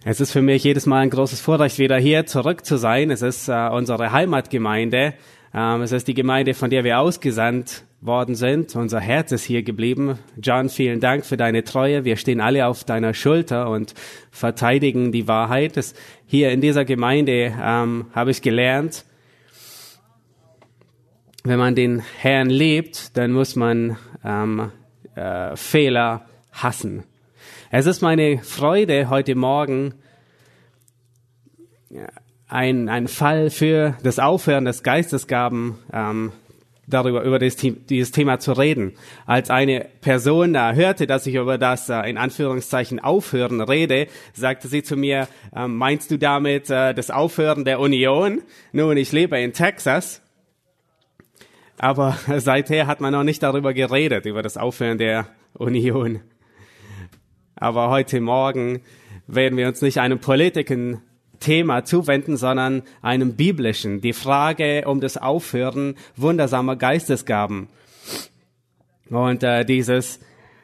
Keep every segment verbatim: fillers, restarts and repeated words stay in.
Es ist für mich jedes Mal ein großes Vorrecht, wieder hier zurück zu sein. Es ist äh, unsere Heimatgemeinde. Ähm, es ist die Gemeinde, von der wir ausgesandt worden sind. Unser Herz ist hier geblieben. John, vielen Dank für deine Treue. Wir stehen alle auf deiner Schulter und verteidigen die Wahrheit. Das, hier in dieser Gemeinde ähm, habe ich gelernt, wenn man den Herrn liebt, dann muss man ähm, äh, Fehler hassen. Es ist meine Freude, heute Morgen ein, ein Fall für das Aufhören des Geistesgaben ähm, darüber über das, dieses Thema zu reden. Als eine Person äh, hörte, dass ich über das äh, in Anführungszeichen Aufhören rede, sagte sie zu mir, äh, meinst du damit äh, das Aufhören der Union? Nun, ich lebe in Texas, aber seither hat man noch nicht darüber geredet, über das Aufhören der Union. Aber heute Morgen werden wir uns nicht einem politischen Thema zuwenden, sondern einem biblischen. Die Frage um das Aufhören wundersamer Geistesgaben. Und äh, dieses,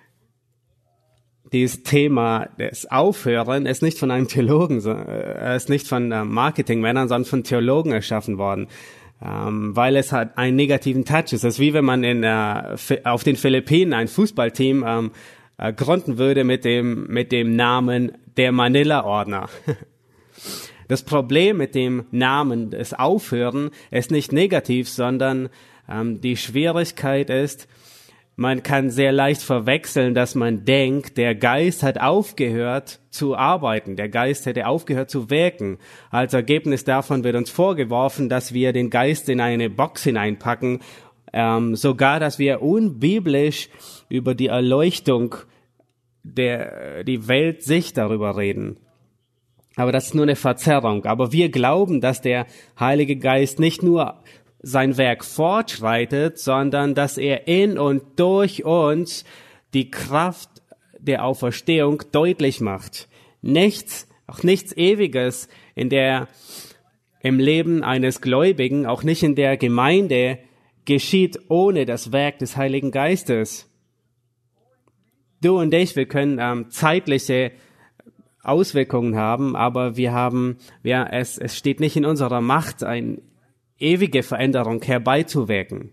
dieses Thema des Aufhören ist nicht von einem Theologen, äh, ist nicht von äh, Marketingmännern, sondern von Theologen erschaffen worden. Ähm, weil es hat einen negativen Touch. Es ist wie wenn man in, äh, auf den Philippinen ein Fußballteam ähm, äh, gründen würde mit dem, mit dem Namen der Manila-Ordner. Das Problem mit dem Namen des Aufhören ist nicht negativ, sondern ähm, die Schwierigkeit ist, man kann sehr leicht verwechseln, dass man denkt, der Geist hat aufgehört zu arbeiten, der Geist hätte aufgehört zu wirken. Als Ergebnis davon wird uns vorgeworfen, dass wir den Geist in eine Box hineinpacken, ähm, sogar, dass wir unbiblisch über die Erleuchtung der die Weltsicht darüber reden. Aber das ist nur eine Verzerrung. Aber wir glauben, dass der Heilige Geist nicht nur sein Werk fortschreitet, sondern dass er in und durch uns die Kraft der Auferstehung deutlich macht. Nichts, auch nichts Ewiges in der, im Leben eines Gläubigen, auch nicht in der Gemeinde, geschieht ohne das Werk des Heiligen Geistes. Du und ich, wir können ähm, zeitliche Auswirkungen haben, aber wir haben, ja, es, es steht nicht in unserer Macht, eine ewige Veränderung herbeizuwirken.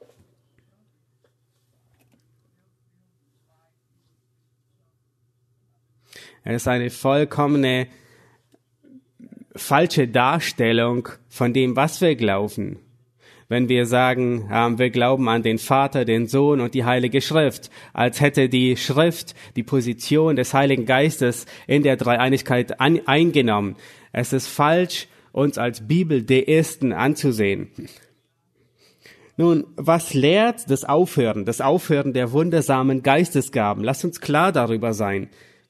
Es ist eine vollkommene falsche Darstellung von dem, was wir glauben. Wenn wir sagen, ähm, wir glauben an den Vater, den Sohn und die Heilige Schrift, als hätte die Schrift die Position des Heiligen Geistes in der Dreieinigkeit an, eingenommen. Es ist falsch, uns als Bibeldeisten anzusehen. Nun, was lehrt das Aufhören, das Aufhören der wundersamen Geistesgaben? Lasst uns klar darüber sein.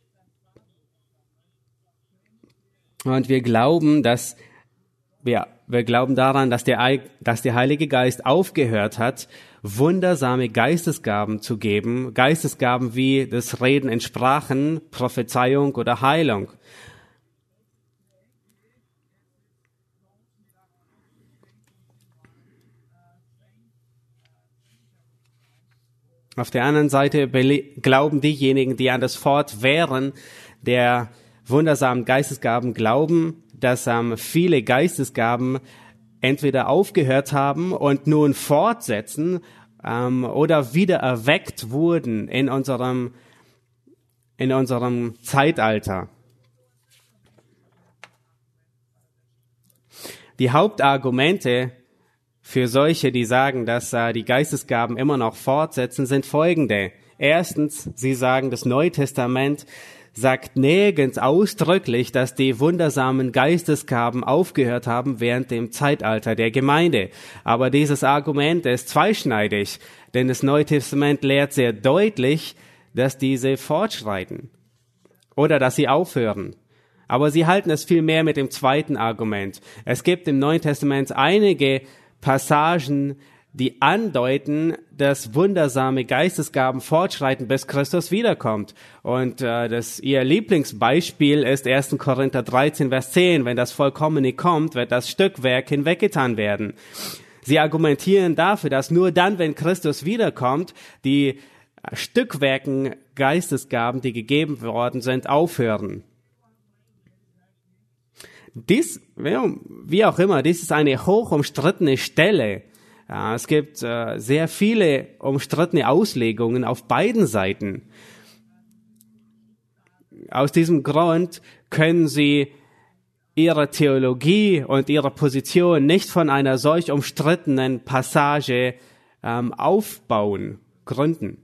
Und wir glauben, dass wir Wir glauben daran, dass der, dass der Heilige Geist aufgehört hat, wundersame Geistesgaben zu geben, Geistesgaben wie das Reden in Sprachen, Prophezeiung oder Heilung. Auf der anderen Seite glauben diejenigen, die an das Fortwähren der wundersamen Geistesgaben glauben, dass ähm, viele Geistesgaben entweder aufgehört haben und nun fortsetzen ähm, oder wieder erweckt wurden in unserem, in unserem Zeitalter. Die Hauptargumente für solche, die sagen, dass äh, die Geistesgaben immer noch fortsetzen, sind folgende. Erstens, sie sagen, das Neue Testament sagt nirgends ausdrücklich, dass die wundersamen Geistesgaben aufgehört haben während dem Zeitalter der Gemeinde. Aber dieses Argument ist zweischneidig, denn das Neue Testament lehrt sehr deutlich, dass diese fortschreiten oder dass sie aufhören. Aber sie halten es viel mehr mit dem zweiten Argument. Es gibt im Neuen Testament einige Passagen, die andeuten, dass wundersame Geistesgaben fortschreiten, bis Christus wiederkommt. Und äh, das ihr Lieblingsbeispiel ist erster Korinther dreizehn, Vers zehn. Wenn das Vollkommene kommt, wird das Stückwerk hinweggetan werden. Sie argumentieren dafür, dass nur dann, wenn Christus wiederkommt, die Stückwerken Geistesgaben, die gegeben worden sind, aufhören. Dies, wie auch immer, dies ist eine hoch umstrittene Stelle. Ja, es gibt äh, sehr viele umstrittene Auslegungen auf beiden Seiten. Aus diesem Grund können Sie Ihre Theologie und Ihre Position nicht von einer solch umstrittenen Passage ähm, aufbauen, gründen.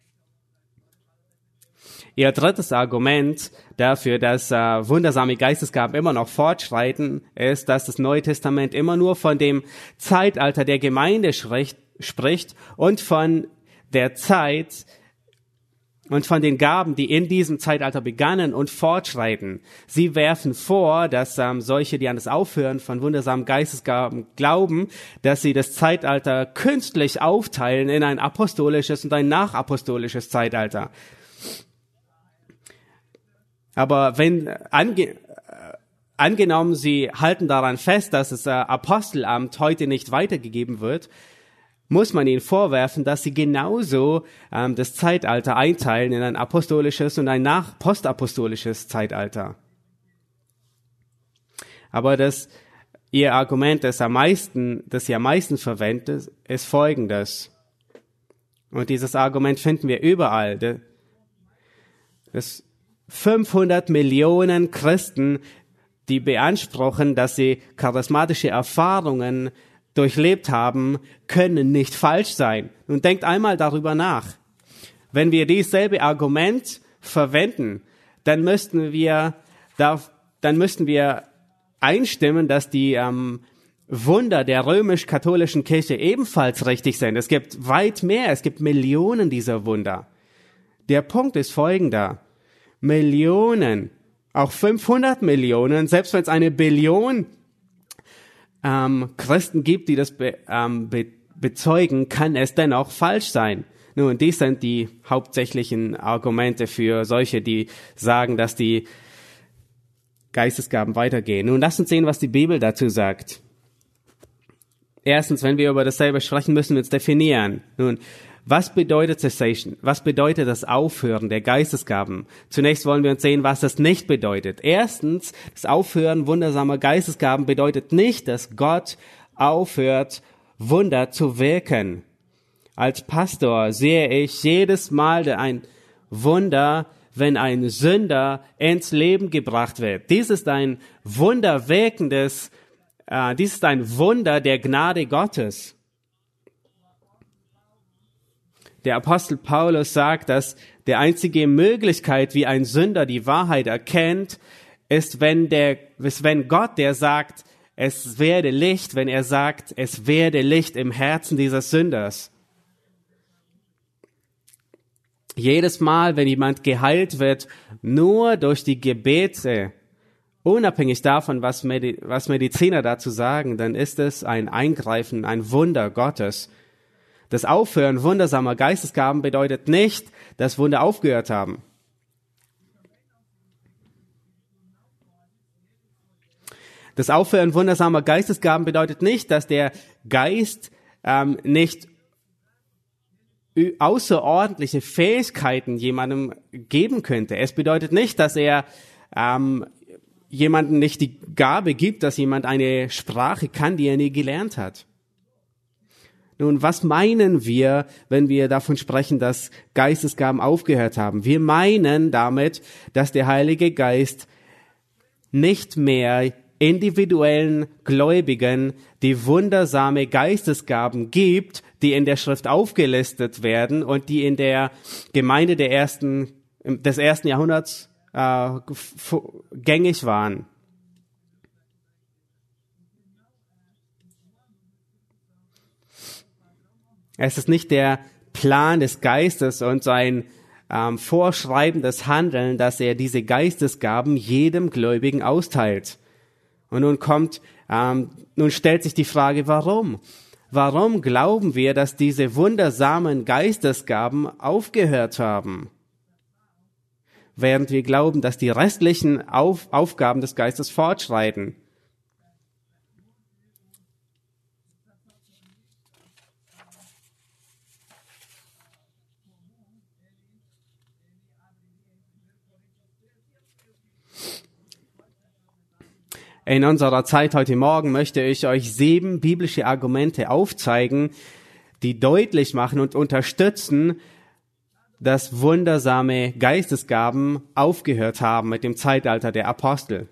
Ihr drittes Argument dafür, dass äh, wundersame Geistesgaben immer noch fortschreiten, ist, dass das Neue Testament immer nur von dem Zeitalter der Gemeinde spricht, spricht und von der Zeit und von den Gaben, die in diesem Zeitalter begannen und fortschreiten. Sie werfen vor, dass ähm, solche, die an das Aufhören von wundersamen Geistesgaben glauben, dass sie das Zeitalter künstlich aufteilen in ein apostolisches und ein nachapostolisches Zeitalter. Aber wenn ange, äh, angenommen, Sie halten daran fest, dass das äh, Apostelamt heute nicht weitergegeben wird, muss man ihnen vorwerfen, dass sie genauso ähm, das Zeitalter einteilen in ein apostolisches und ein nach postapostolisches Zeitalter. Aber das ihr Argument, das am meisten, das sie am meisten verwendet, ist folgendes. Und dieses Argument finden wir überall. Das fünfhundert Millionen Christen, die beanspruchen, dass sie charismatische Erfahrungen durchlebt haben, können nicht falsch sein. Und denkt einmal darüber nach. Wenn wir dieselbe Argument verwenden, dann müssten wir, dann müssten wir einstimmen, dass die ähm, Wunder der römisch-katholischen Kirche ebenfalls richtig sind. Es gibt weit mehr, es gibt Millionen dieser Wunder. Der Punkt ist folgender. Millionen, auch fünfhundert Millionen, selbst wenn es eine Billion ähm, Christen gibt, die das be, ähm, be, bezeugen, kann es dennoch falsch sein. Nun, dies sind die hauptsächlichen Argumente für solche, die sagen, dass die Geistesgaben weitergehen. Nun, lasst uns sehen, was die Bibel dazu sagt. Erstens, wenn wir über dasselbe sprechen, müssen wir uns definieren. Nun, was bedeutet Cessation? Was bedeutet das Aufhören der Geistesgaben? Zunächst wollen wir uns sehen, was das nicht bedeutet. Erstens, das Aufhören wundersamer Geistesgaben bedeutet nicht, dass Gott aufhört, Wunder zu wirken. Als Pastor sehe ich jedes Mal ein Wunder, wenn ein Sünder ins Leben gebracht wird. Dies ist ein wunderwirkendes, äh, dies ist ein Wunder der Gnade Gottes. Der Apostel Paulus sagt, dass die einzige Möglichkeit, wie ein Sünder die Wahrheit erkennt, ist, wenn der, ist, wenn Gott, der sagt, es werde Licht, wenn er sagt, es werde Licht im Herzen dieses Sünders. Jedes Mal, wenn jemand geheilt wird, nur durch die Gebete, unabhängig davon, was, Medi- was Mediziner dazu sagen, dann ist es ein Eingreifen, ein Wunder Gottes. Das Aufhören wundersamer Geistesgaben bedeutet nicht, dass Wunder aufgehört haben. Das Aufhören wundersamer Geistesgaben bedeutet nicht, dass der Geist ähm, nicht außerordentliche Fähigkeiten jemandem geben könnte. Es bedeutet nicht, dass er ähm, jemandem nicht die Gabe gibt, dass jemand eine Sprache kann, die er nie gelernt hat. Nun, was meinen wir, wenn wir davon sprechen, dass Geistesgaben aufgehört haben? Wir meinen damit, dass der Heilige Geist nicht mehr individuellen Gläubigen die wundersame Geistesgaben gibt, die in der Schrift aufgelistet werden und die in der Gemeinde der ersten, des ersten Jahrhunderts äh, gängig waren. Es ist nicht der Plan des Geistes und sein ähm, vorschreibendes Handeln, dass er diese Geistesgaben jedem Gläubigen austeilt. Und nun kommt, ähm, nun stellt sich die Frage, warum? Warum glauben wir, dass diese wundersamen Geistesgaben aufgehört haben? Während wir glauben, dass die restlichen Auf- Aufgaben des Geistes fortschreiten. In unserer Zeit heute Morgen möchte ich euch sieben biblische Argumente aufzeigen, die deutlich machen und unterstützen, dass wundersame Geistesgaben aufgehört haben mit dem Zeitalter der Apostel.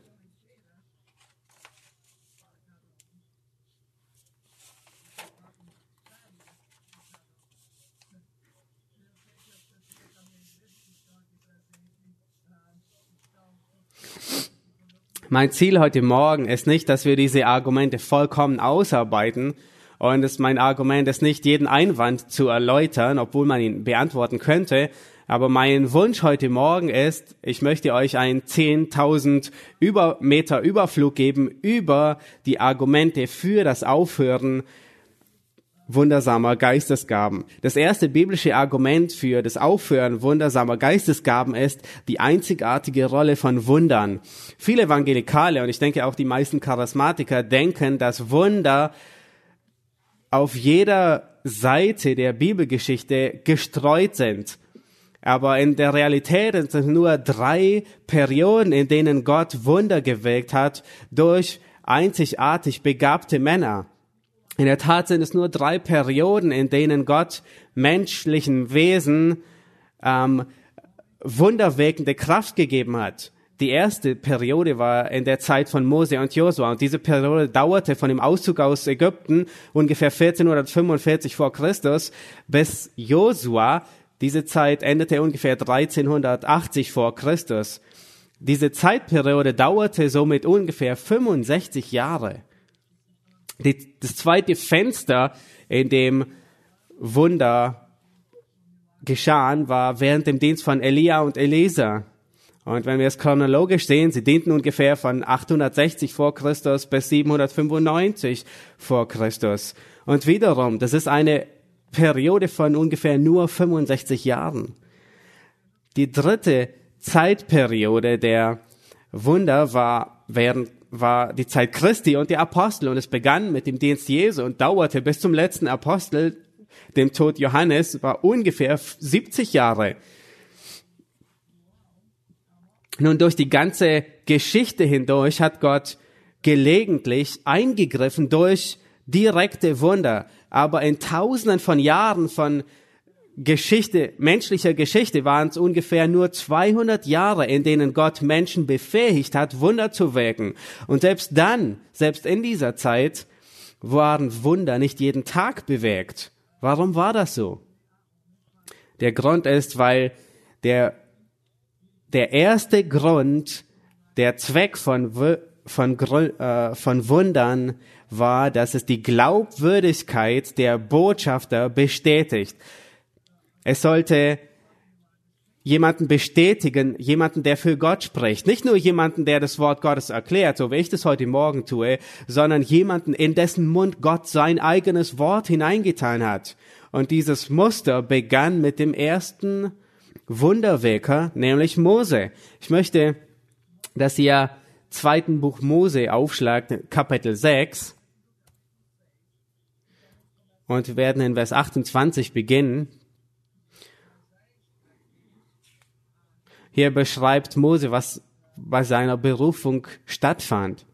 Mein Ziel heute Morgen ist nicht, dass wir diese Argumente vollkommen ausarbeiten, und es, mein Argument ist nicht, jeden Einwand zu erläutern, obwohl man ihn beantworten könnte. Aber mein Wunsch heute Morgen ist, ich möchte euch einen zehntausend über Meter Überflug geben über die Argumente für das Aufhören wundersamer Geistesgaben. Das erste biblische Argument für das Aufhören wundersamer Geistesgaben ist die einzigartige Rolle von Wundern. Viele Evangelikale und ich denke auch die meisten Charismatiker denken, dass Wunder auf jeder Seite der Bibelgeschichte gestreut sind. Aber in der Realität sind es nur drei Perioden, in denen Gott Wunder gewirkt hat durch einzigartig begabte Männer. In der Tat sind es nur drei Perioden, in denen Gott menschlichen Wesen ähm, wunderwirkende Kraft gegeben hat. Die erste Periode war in der Zeit von Mose und Josua und diese Periode dauerte von dem Auszug aus Ägypten ungefähr vierzehnhundertfünfundvierzig vor Christus bis Josua. Diese Zeit endete ungefähr dreizehnhundertachtzig vor Christus. Diese Zeitperiode dauerte somit ungefähr fünfundsechzig Jahre. Die, das zweite Fenster, in dem Wunder geschahen, war während dem Dienst von Elia und Elisa. Und wenn wir es chronologisch sehen, sie dienten ungefähr von achthundertsechzig vor Christus bis siebenhundertfünfundneunzig vor Christus. Und wiederum, das ist eine Periode von ungefähr nur fünfundsechzig Jahren. Die dritte Zeitperiode der Wunder war während war die Zeit Christi und der Apostel. Und es begann mit dem Dienst Jesu und dauerte bis zum letzten Apostel, dem Tod Johannes, war ungefähr siebzig Jahre. Nun, durch die ganze Geschichte hindurch hat Gott gelegentlich eingegriffen durch direkte Wunder. Aber in Tausenden von Jahren von Geschichte, menschlicher Geschichte waren es ungefähr nur zweihundert Jahre, in denen Gott Menschen befähigt hat, Wunder zu wirken. Und selbst dann, selbst in dieser Zeit, waren Wunder nicht jeden Tag bewirkt. Warum war das so? Der Grund ist, weil der, der erste Grund, der Zweck von, von, äh, von Wundern war, dass es die Glaubwürdigkeit der Botschafter bestätigt. Es sollte jemanden bestätigen, jemanden, der für Gott spricht. Nicht nur jemanden, der das Wort Gottes erklärt, so wie ich das heute Morgen tue, sondern jemanden, in dessen Mund Gott sein eigenes Wort hineingetan hat. Und dieses Muster begann mit dem ersten Wunderwirker, nämlich Mose. Ich möchte, dass ihr zweiten Buch Mose aufschlagt, Kapitel sechs. Und wir werden in Vers achtundzwanzig beginnen. Hier beschreibt Mose, was bei seiner Berufung stattfand.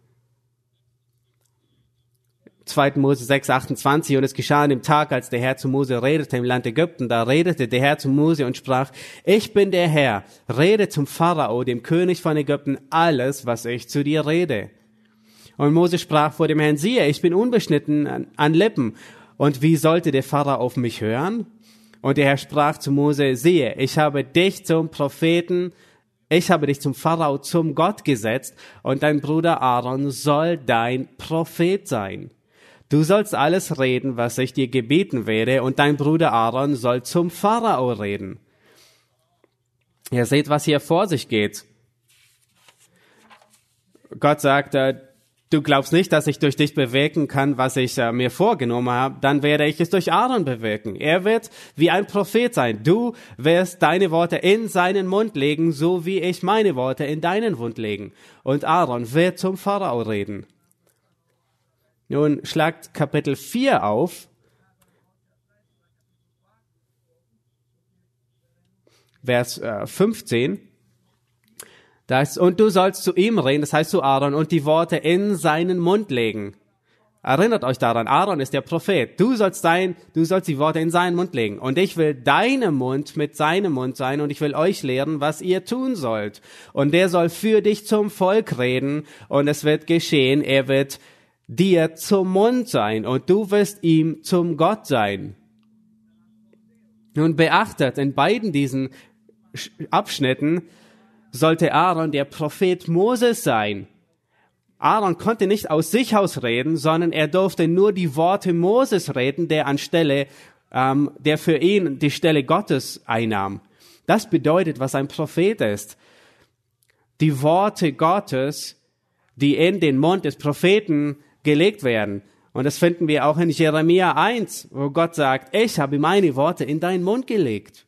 zweiten Mose sechs, achtundzwanzig. Und es geschah an dem Tag, als der Herr zu Mose redete im Land Ägypten. Da redete der Herr zu Mose und sprach: Ich bin der Herr, rede zum Pharao, dem König von Ägypten, alles, was ich zu dir rede. Und Mose sprach vor dem Herrn: Siehe, ich bin unbeschnitten an, an Lippen. Und wie sollte der Pharao auf mich hören? Und der Herr sprach zu Mose: Siehe, ich habe dich zum Propheten, ich habe dich zum Pharao, zum Gott gesetzt, und dein Bruder Aaron soll dein Prophet sein. Du sollst alles reden, was ich dir gebeten werde, und dein Bruder Aaron soll zum Pharao reden. Ihr seht, was hier vor sich geht. Gott sagt, äh, du glaubst nicht, dass ich durch dich bewirken kann, was ich äh, mir vorgenommen habe, dann werde ich es durch Aaron bewirken. Er wird wie ein Prophet sein. Du wirst deine Worte in seinen Mund legen, so wie ich meine Worte in deinen Mund legen. Und Aaron wird zum Pharao reden. Nun schlagt Kapitel vier auf, Vers äh, fünfzehn. Das, und du sollst zu ihm reden, das heißt zu Aaron, und die Worte in seinen Mund legen. Erinnert euch daran, Aaron ist der Prophet. Du sollst sein, du sollst die Worte in seinen Mund legen. Und ich will deinem Mund mit seinem Mund sein und ich will euch lehren, was ihr tun sollt. Und der soll für dich zum Volk reden und es wird geschehen, er wird dir zum Mund sein und du wirst ihm zum Gott sein. Nun beachtet, in beiden diesen Abschnitten sollte Aaron der Prophet Moses sein. Aaron konnte nicht aus sich aus reden, sondern er durfte nur die Worte Moses reden, der anstelle, ähm, der für ihn die Stelle Gottes einnahm. Das bedeutet, was ein Prophet ist. Die Worte Gottes, die in den Mund des Propheten gelegt werden. Und das finden wir auch in Jeremia eins, wo Gott sagt, ich habe meine Worte in deinen Mund gelegt.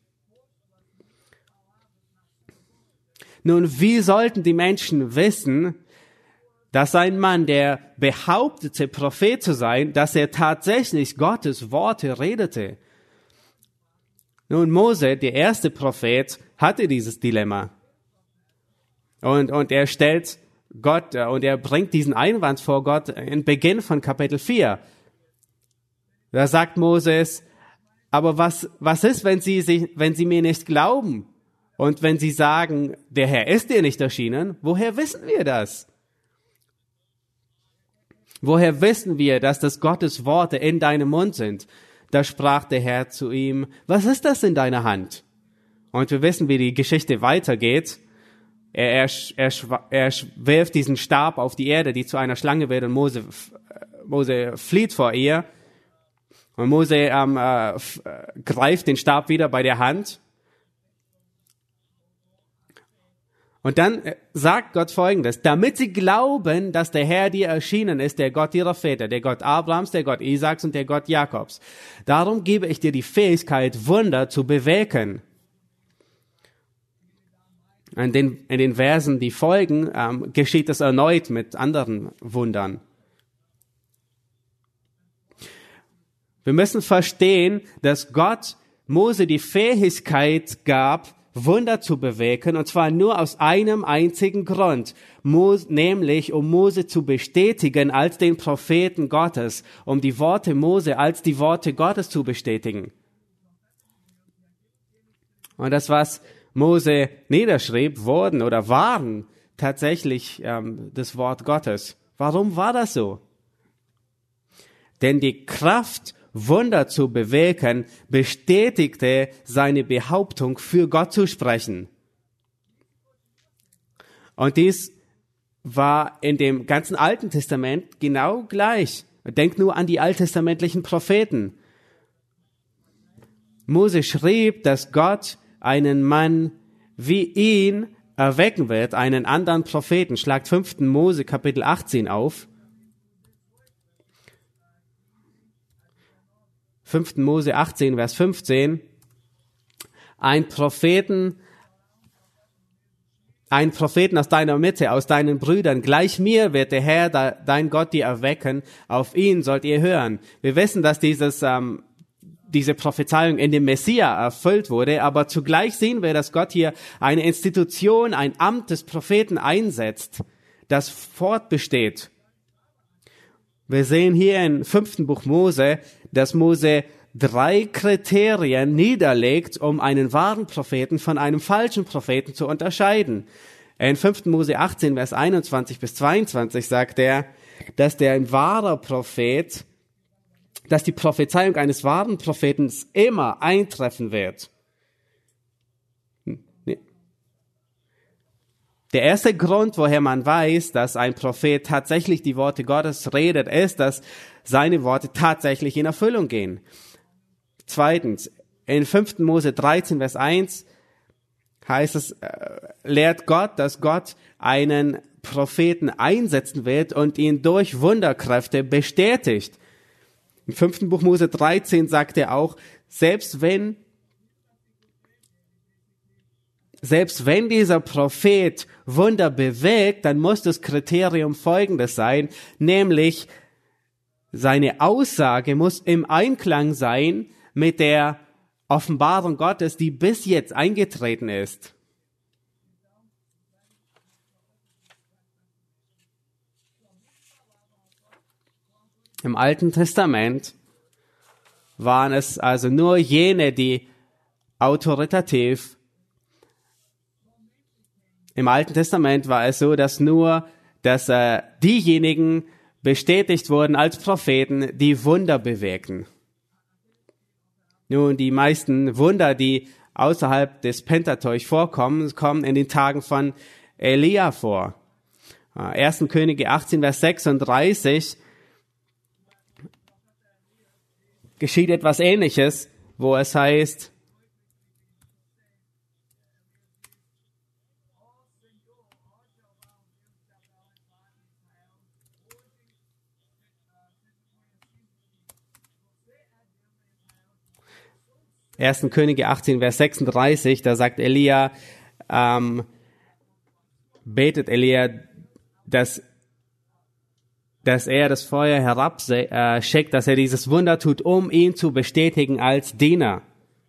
Nun, wie sollten die Menschen wissen, dass ein Mann, der behauptete, Prophet zu sein, dass er tatsächlich Gottes Worte redete? Nun, Mose, der erste Prophet, hatte dieses Dilemma. Und, und er stellt Gott, und er bringt diesen Einwand vor Gott in Beginn von Kapitel vier. Da sagt Moses, aber was, was ist, wenn sie sich, wenn sie mir nicht glauben? Und wenn sie sagen, der Herr ist dir nicht erschienen, woher wissen wir das? Woher wissen wir, dass das Gottes Worte in deinem Mund sind? Da sprach der Herr zu ihm, was ist das in deiner Hand? Und wir wissen, wie die Geschichte weitergeht. Er, er, er, er wirft diesen Stab auf die Erde, die zu einer Schlange wird, und Mose, Mose flieht vor ihr. Und Mose ähm, äh, greift den Stab wieder bei der Hand. Und dann sagt Gott Folgendes, damit sie glauben, dass der Herr dir erschienen ist, der Gott ihrer Väter, der Gott Abrahams, der Gott Isaaks und der Gott Jakobs. Darum gebe ich dir die Fähigkeit, Wunder zu bewirken. In den, in den Versen, die folgen, ähm, geschieht es erneut mit anderen Wundern. Wir müssen verstehen, dass Gott Mose die Fähigkeit gab, Wunder zu bewirken, und zwar nur aus einem einzigen Grund, Mose, nämlich um Mose zu bestätigen als den Propheten Gottes, um die Worte Mose als die Worte Gottes zu bestätigen. Und das, was Mose niederschrieb, wurden oder waren tatsächlich ähm, das Wort Gottes. Warum war das so? Denn die Kraft, Wunder zu bewirken, bestätigte seine Behauptung, für Gott zu sprechen. Und dies war in dem ganzen Alten Testament genau gleich. Denkt nur an die alttestamentlichen Propheten. Mose schrieb, dass Gott einen Mann wie ihn erwecken wird, einen anderen Propheten. Schlagt fünften Mose Kapitel achtzehn auf. fünften Mose achtzehn, Vers fünfzehn. Ein Propheten, ein Propheten aus deiner Mitte, aus deinen Brüdern, gleich mir wird der Herr, dein Gott, dir erwecken. Auf ihn sollt ihr hören. Wir wissen, dass dieses, ähm, diese Prophezeiung in dem Messia erfüllt wurde, aber zugleich sehen wir, dass Gott hier eine Institution, ein Amt des Propheten einsetzt, das fortbesteht. Wir sehen hier im fünften Buch Mose, dass Mose drei Kriterien niederlegt, um einen wahren Propheten von einem falschen Propheten zu unterscheiden. In fünften Mose achtzehn, Vers einundzwanzig bis zweiundzwanzig sagt er, dass der ein wahrer Prophet, dass die Prophezeiung eines wahren Propheten immer eintreffen wird. Der erste Grund, woher man weiß, dass ein Prophet tatsächlich die Worte Gottes redet, ist, dass seine Worte tatsächlich in Erfüllung gehen. Zweitens, in fünften Mose dreizehn, Vers eins heißt es, äh, lehrt Gott, dass Gott einen Propheten einsetzen wird und ihn durch Wunderkräfte bestätigt. Im fünften Buch Mose dreizehn sagt er auch, selbst wenn Selbst wenn dieser Prophet Wunder bewirkt, dann muss das Kriterium folgendes sein, nämlich seine Aussage muss im Einklang sein mit der Offenbarung Gottes, die bis jetzt eingetreten ist. Im Alten Testament waren es also nur jene, die autoritativ, im Alten Testament war es so, dass nur, dass äh, diejenigen bestätigt wurden als Propheten, die Wunder bewirkten. Nun, die meisten Wunder, die außerhalb des Pentateuch vorkommen, kommen in den Tagen von Elia vor. erster Könige achtzehn, Vers sechsunddreißig geschieht etwas Ähnliches, wo es heißt, erster Könige achtzehn, Vers sechsunddreißig, da sagt Elia, ähm, betet Elia, dass, dass er das Feuer herabschickt, dass er dieses Wunder tut, um ihn zu bestätigen als Diener.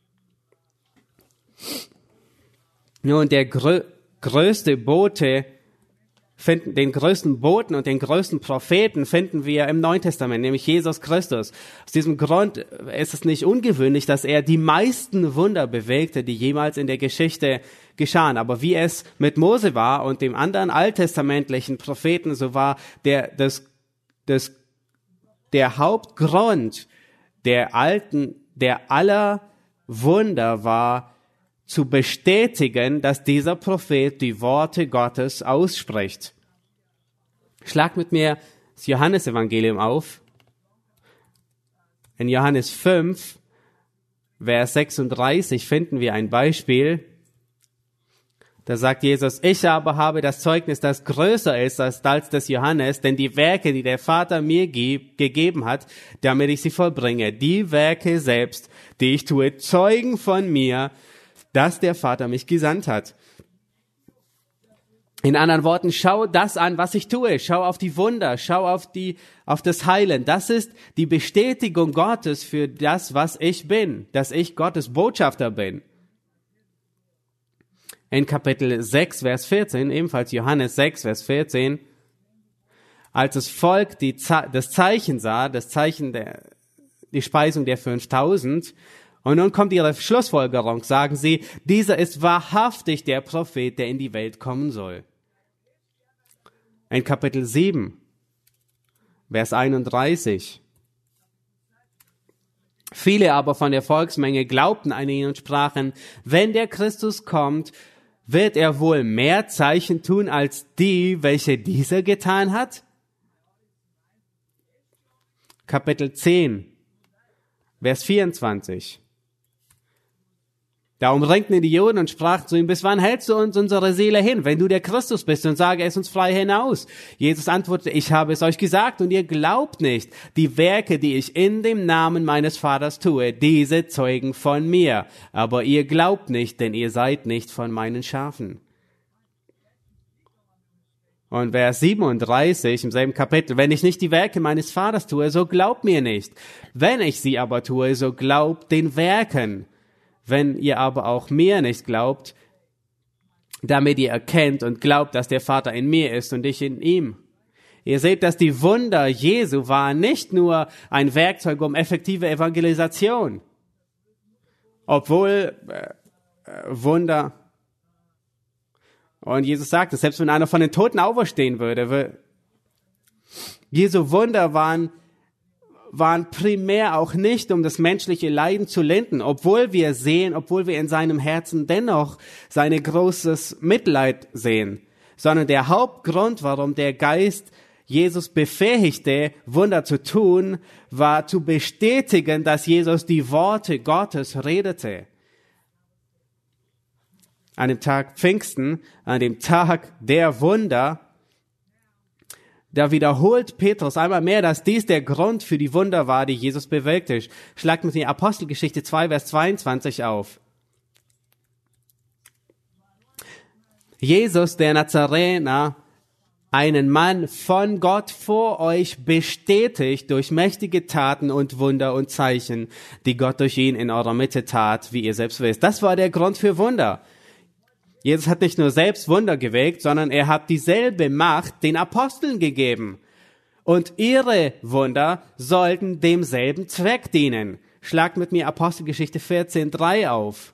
Nun, der grö- größte Bote, finden, den größten Boten und den größten Propheten finden wir im Neuen Testament, nämlich Jesus Christus. Aus diesem Grund ist es nicht ungewöhnlich, dass er die meisten Wunder bewegte, die jemals in der Geschichte geschahen. Aber wie es mit Mose war und dem anderen alttestamentlichen Propheten, so war der, das, das, der Hauptgrund der alten, der aller Wunder war, zu bestätigen, dass dieser Prophet die Worte Gottes ausspricht. Schlag mit mir das Johannesevangelium auf. In Johannes fünf, Vers sechsunddreißig finden wir ein Beispiel. Da sagt Jesus, ich aber habe das Zeugnis, das größer ist als das Johannes, denn die Werke, die der Vater mir ge- gegeben hat, damit ich sie vollbringe, die Werke selbst, die ich tue, zeugen von mir, dass der Vater mich gesandt hat. In anderen Worten, schau das an, was ich tue. Schau auf die Wunder, schau auf die, auf das Heilen. Das ist die Bestätigung Gottes für das, was ich bin, dass ich Gottes Botschafter bin. In Kapitel sechs, Vers vierzehn, ebenfalls Johannes sechs, Vers vierzehn, als das Volk die, das Zeichen sah, das Zeichen der, die Speisung der fünftausend, und nun kommt ihre Schlussfolgerung, sagen sie, dieser ist wahrhaftig der Prophet, der in die Welt kommen soll. In Kapitel sieben, Vers einunddreißig. Viele aber von der Volksmenge glaubten an ihn und sprachen, wenn der Christus kommt, wird er wohl mehr Zeichen tun als die, welche dieser getan hat? Kapitel zehn, Vers vierundzwanzig. Da umringten ihn die Juden und sprachen zu ihm, bis wann hältst du uns unsere Seele hin, wenn du der Christus bist, und sage es uns frei hinaus? Jesus antwortete, ich habe es euch gesagt und ihr glaubt nicht. Die Werke, die ich in dem Namen meines Vaters tue, diese zeugen von mir. Aber ihr glaubt nicht, denn ihr seid nicht von meinen Schafen. Und Vers siebenunddreißig im selben Kapitel, wenn ich nicht die Werke meines Vaters tue, so glaubt mir nicht. Wenn ich sie aber tue, so glaubt den Werken. Wenn ihr aber auch mir nicht glaubt, damit ihr erkennt und glaubt, dass der Vater in mir ist und ich in ihm. Ihr seht, dass die Wunder Jesu waren nicht nur ein Werkzeug um effektive Evangelisation, obwohl äh, Wunder, und Jesus sagte, selbst wenn einer von den Toten auferstehen würde, Jesu Wunder waren waren primär auch nicht, um das menschliche Leiden zu lindern, obwohl wir sehen, obwohl wir in seinem Herzen dennoch sein großes Mitleid sehen, sondern der Hauptgrund, warum der Geist Jesus befähigte, Wunder zu tun, war zu bestätigen, dass Jesus die Worte Gottes redete. An dem Tag Pfingsten, an dem Tag der Wunder, da wiederholt Petrus einmal mehr, dass dies der Grund für die Wunder war, die Jesus bewirkte. Schlagt mit die Apostelgeschichte zwei, Vers zweiundzwanzig auf. Jesus, der Nazarener, einen Mann von Gott vor euch bestätigt durch mächtige Taten und Wunder und Zeichen, die Gott durch ihn in eurer Mitte tat, wie ihr selbst wisst. Das war der Grund für Wunder. Jesus hat nicht nur selbst Wunder gewirkt, sondern er hat dieselbe Macht den Aposteln gegeben. Und ihre Wunder sollten demselben Zweck dienen. Schlagt mit mir Apostelgeschichte vierzehn drei auf.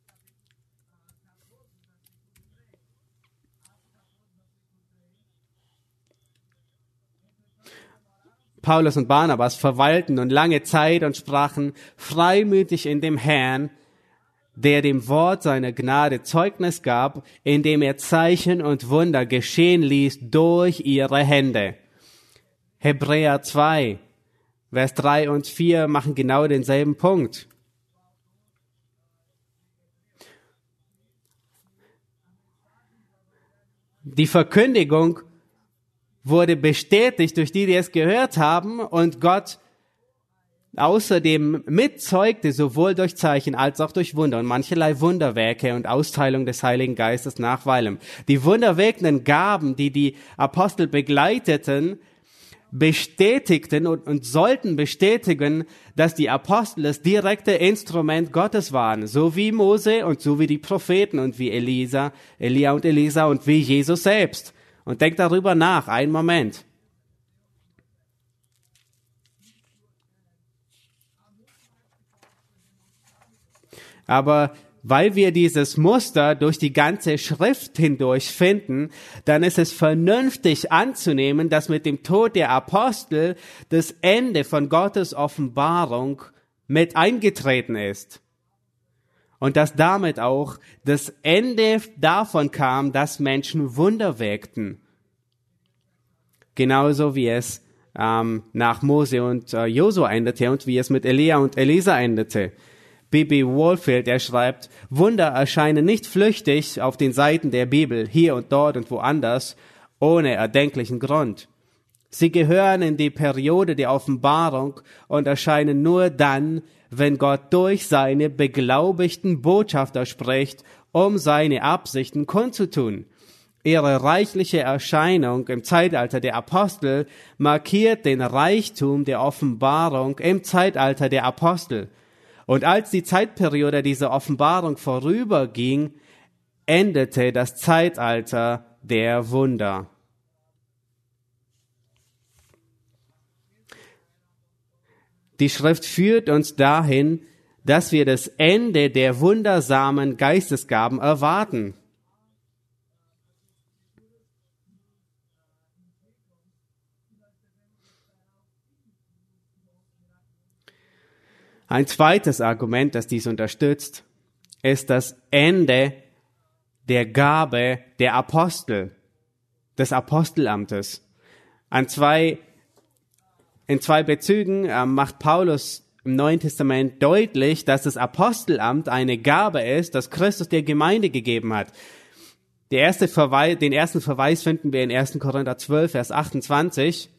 Paulus und Barnabas verweilten nun lange Zeit und sprachen freimütig in dem Herrn, der dem Wort seiner Gnade Zeugnis gab, indem er Zeichen und Wunder geschehen ließ durch ihre Hände. Hebräer zwei, Vers drei und vier machen genau denselben Punkt. Die Verkündigung wurde bestätigt durch die, die es gehört haben, und Gott außerdem mitzeugte, sowohl durch Zeichen als auch durch Wunder und mancherlei Wunderwerke und Austeilung des Heiligen Geistes nachweilend. Die wunderwirkenden Gaben, die die Apostel begleiteten, bestätigten und, und sollten bestätigen, dass die Apostel das direkte Instrument Gottes waren, so wie Mose und so wie die Propheten und wie Elisa, Elia und Elisa und wie Jesus selbst. Und denkt darüber nach, einen Moment. Aber weil wir dieses Muster durch die ganze Schrift hindurch finden, dann ist es vernünftig anzunehmen, dass mit dem Tod der Apostel das Ende von Gottes Offenbarung mit eingetreten ist. Und dass damit auch das Ende davon kam, dass Menschen Wunder wirkten. Genauso wie es ähm, nach Mose und äh, Josua endete und wie es mit Elia und Elisa endete. B B Warfield, er schreibt, Wunder erscheinen nicht flüchtig auf den Seiten der Bibel, hier und dort und woanders, ohne erdenklichen Grund. Sie gehören in die Periode der Offenbarung und erscheinen nur dann, wenn Gott durch seine beglaubigten Botschafter spricht, um seine Absichten kundzutun. Ihre reichliche Erscheinung im Zeitalter der Apostel markiert den Reichtum der Offenbarung im Zeitalter der Apostel. Und als die Zeitperiode dieser Offenbarung vorüberging, endete das Zeitalter der Wunder. Die Schrift führt uns dahin, dass wir das Ende der wundersamen Geistesgaben erwarten. Ein zweites Argument, das dies unterstützt, ist das Ende der Gabe der Apostel, des Apostelamtes. An zwei, in zwei Bezügen äh, macht Paulus im Neuen Testament deutlich, dass das Apostelamt eine Gabe ist, das Christus der Gemeinde gegeben hat. Der erste Verweis, den ersten Verweis finden wir in ersten Korinther zwölf, Vers achtundzwanzig.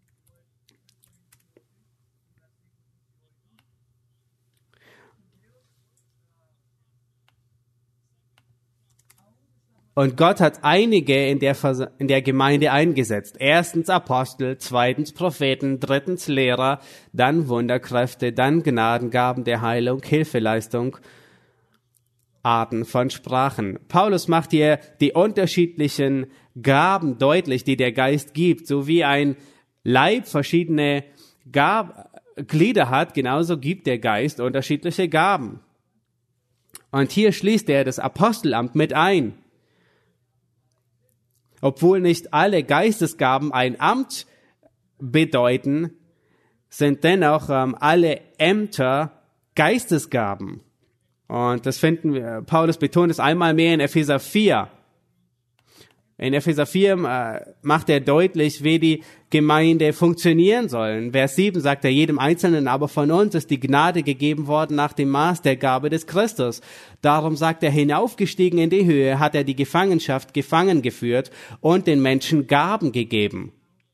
Und Gott hat einige in der, Vers- in der Gemeinde eingesetzt. Erstens Apostel, zweitens Propheten, drittens Lehrer, dann Wunderkräfte, dann Gnadengaben der Heilung, Hilfeleistung, Arten von Sprachen. Paulus macht hier die unterschiedlichen Gaben deutlich, die der Geist gibt. So wie ein Leib verschiedene Gab- Glieder hat, genauso gibt der Geist unterschiedliche Gaben. Und hier schließt er das Apostelamt mit ein. Obwohl nicht alle Geistesgaben ein Amt bedeuten, sind dennoch ähm, alle Ämter Geistesgaben. Und das finden wir, Paulus betont es einmal mehr in Epheser vier. In Epheser vier äh, macht er deutlich, wie die Gemeinde funktionieren soll. In Vers sieben sagt er, jedem Einzelnen aber von uns ist die Gnade gegeben worden nach dem Maß der Gabe des Christus. Darum sagt er, hinaufgestiegen in die Höhe, hat er die Gefangenschaft gefangen geführt und den Menschen Gaben gegeben.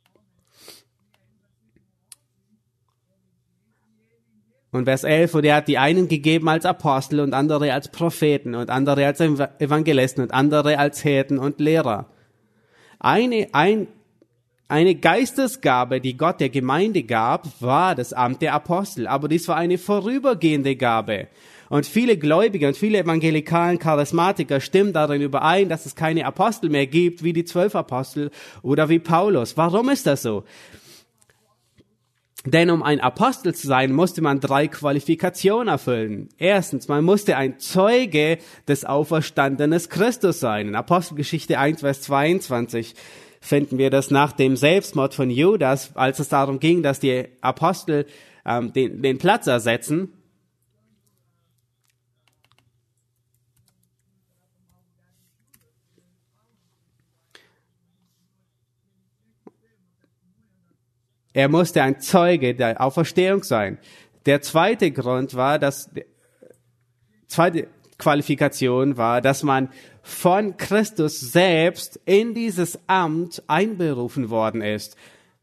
Und Vers elf, und er hat die einen gegeben als Apostel und andere als Propheten und andere als Evangelisten und andere als Hirten und Lehrer. Eine, ein, eine Geistesgabe, die Gott der Gemeinde gab, war das Amt der Apostel. Aber dies war eine vorübergehende Gabe. Und viele Gläubige und viele evangelikalen Charismatiker stimmen darin überein, dass es keine Apostel mehr gibt, wie die zwölf Apostel oder wie Paulus. Warum ist das so? Denn um ein Apostel zu sein, musste man drei Qualifikationen erfüllen. Erstens, man musste ein Zeuge des auferstandenen Christus sein. In Apostelgeschichte eins, Vers zweiundzwanzig finden wir das nach dem Selbstmord von Judas, als es darum ging, dass die Apostel ähm, den, den Platz ersetzen. Er musste ein Zeuge der Auferstehung sein. Der zweite Grund war, dass, zweite Qualifikation war, dass man von Christus selbst in dieses Amt einberufen worden ist.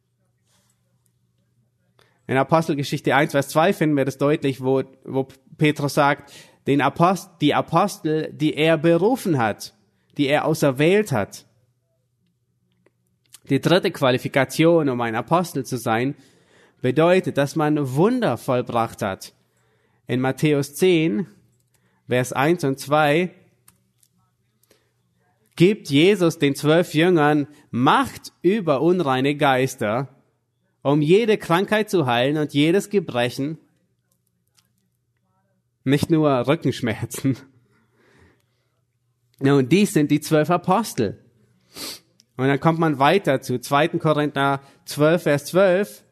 In Apostelgeschichte eins, Vers zwei finden wir das deutlich, wo, wo Petrus sagt, den Apostel, die Apostel, die er berufen hat, die er auserwählt hat. Die dritte Qualifikation, um ein Apostel zu sein, bedeutet, dass man Wunder vollbracht hat. In Matthäus zehn, Vers eins und zwei, gibt Jesus den zwölf Jüngern Macht über unreine Geister, um jede Krankheit zu heilen und jedes Gebrechen, nicht nur Rückenschmerzen. Nun, dies sind die zwölf Apostel. Und dann kommt man weiter zu zweiter Korinther zwölf, Vers zwölf,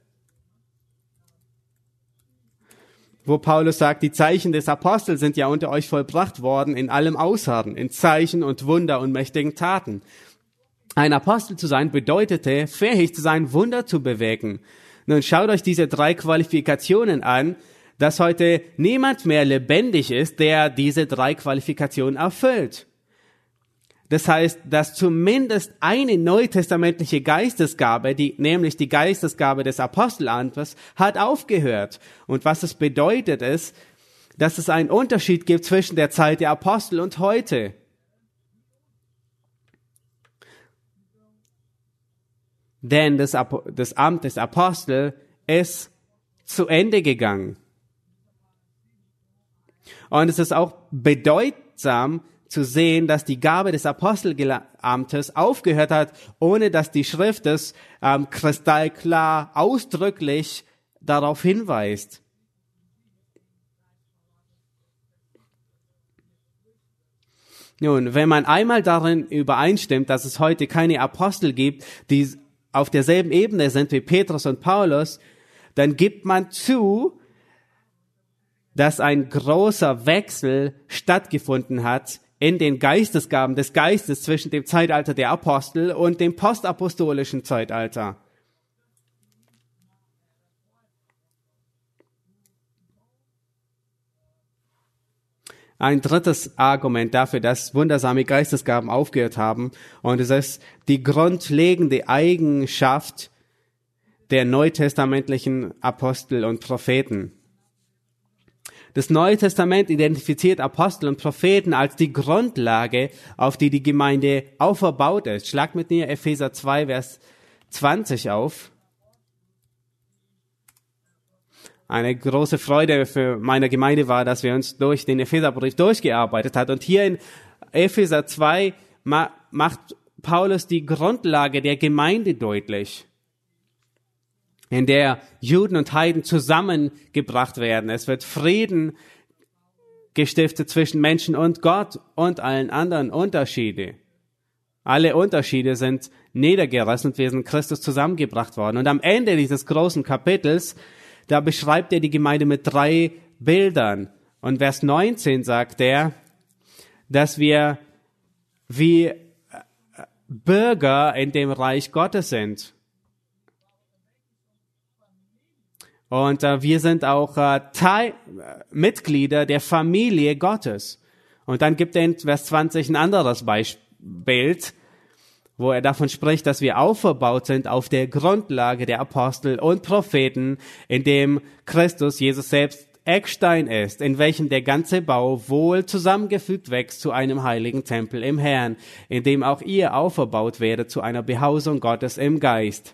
wo Paulus sagt, die Zeichen des Apostels sind ja unter euch vollbracht worden in allem Ausharren, in Zeichen und Wunder und mächtigen Taten. Ein Apostel zu sein bedeutete, fähig zu sein, Wunder zu bewirken. Nun schaut euch diese drei Qualifikationen an, dass heute niemand mehr lebendig ist, der diese drei Qualifikationen erfüllt. Das heißt, dass zumindest eine neutestamentliche Geistesgabe, die, nämlich die Geistesgabe des Apostelamtes, hat aufgehört. Und was es bedeutet ist, dass es einen Unterschied gibt zwischen der Zeit der Apostel und heute. Denn das, das Amt des Apostels ist zu Ende gegangen. Und es ist auch bedeutsam zu sehen, dass die Gabe des Apostelamtes aufgehört hat, ohne dass die Schrift es ähm, kristallklar ausdrücklich darauf hinweist. Nun, wenn man einmal darin übereinstimmt, dass es heute keine Apostel gibt, die auf derselben Ebene sind wie Petrus und Paulus, dann gibt man zu, dass ein großer Wechsel stattgefunden hat in den Geistesgaben des Geistes zwischen dem Zeitalter der Apostel und dem postapostolischen Zeitalter. Ein drittes Argument dafür, dass wundersame Geistesgaben aufgehört haben, und es ist die grundlegende Eigenschaft der neutestamentlichen Apostel und Propheten. Das Neue Testament identifiziert Apostel und Propheten als die Grundlage, auf die die Gemeinde auferbaut ist. Schlag mit mir Epheser zwei, Vers zwanzig auf. Eine große Freude für meine Gemeinde war, dass wir uns durch den Epheserbrief durchgearbeitet haben. Und hier in Epheser zwei ma- macht Paulus die Grundlage der Gemeinde deutlich, in der Juden und Heiden zusammengebracht werden. Es wird Frieden gestiftet zwischen Menschen und Gott und allen anderen Unterschiede. Alle Unterschiede sind niedergerissen und wir sind Christus zusammengebracht worden. Und am Ende dieses großen Kapitels, da beschreibt er die Gemeinde mit drei Bildern. Und Vers neunzehn sagt er, dass wir wie Bürger in dem Reich Gottes sind. Und äh, wir sind auch äh, Teil, äh, Mitglieder der Familie Gottes. Und dann gibt er in Vers zwanzig ein anderes Beispiel, wo er davon spricht, dass wir aufgebaut sind auf der Grundlage der Apostel und Propheten, in dem Christus, Jesus selbst, Eckstein ist, in welchem der ganze Bau wohl zusammengefügt wächst zu einem heiligen Tempel im Herrn, in dem auch ihr aufgebaut werdet zu einer Behausung Gottes im Geist.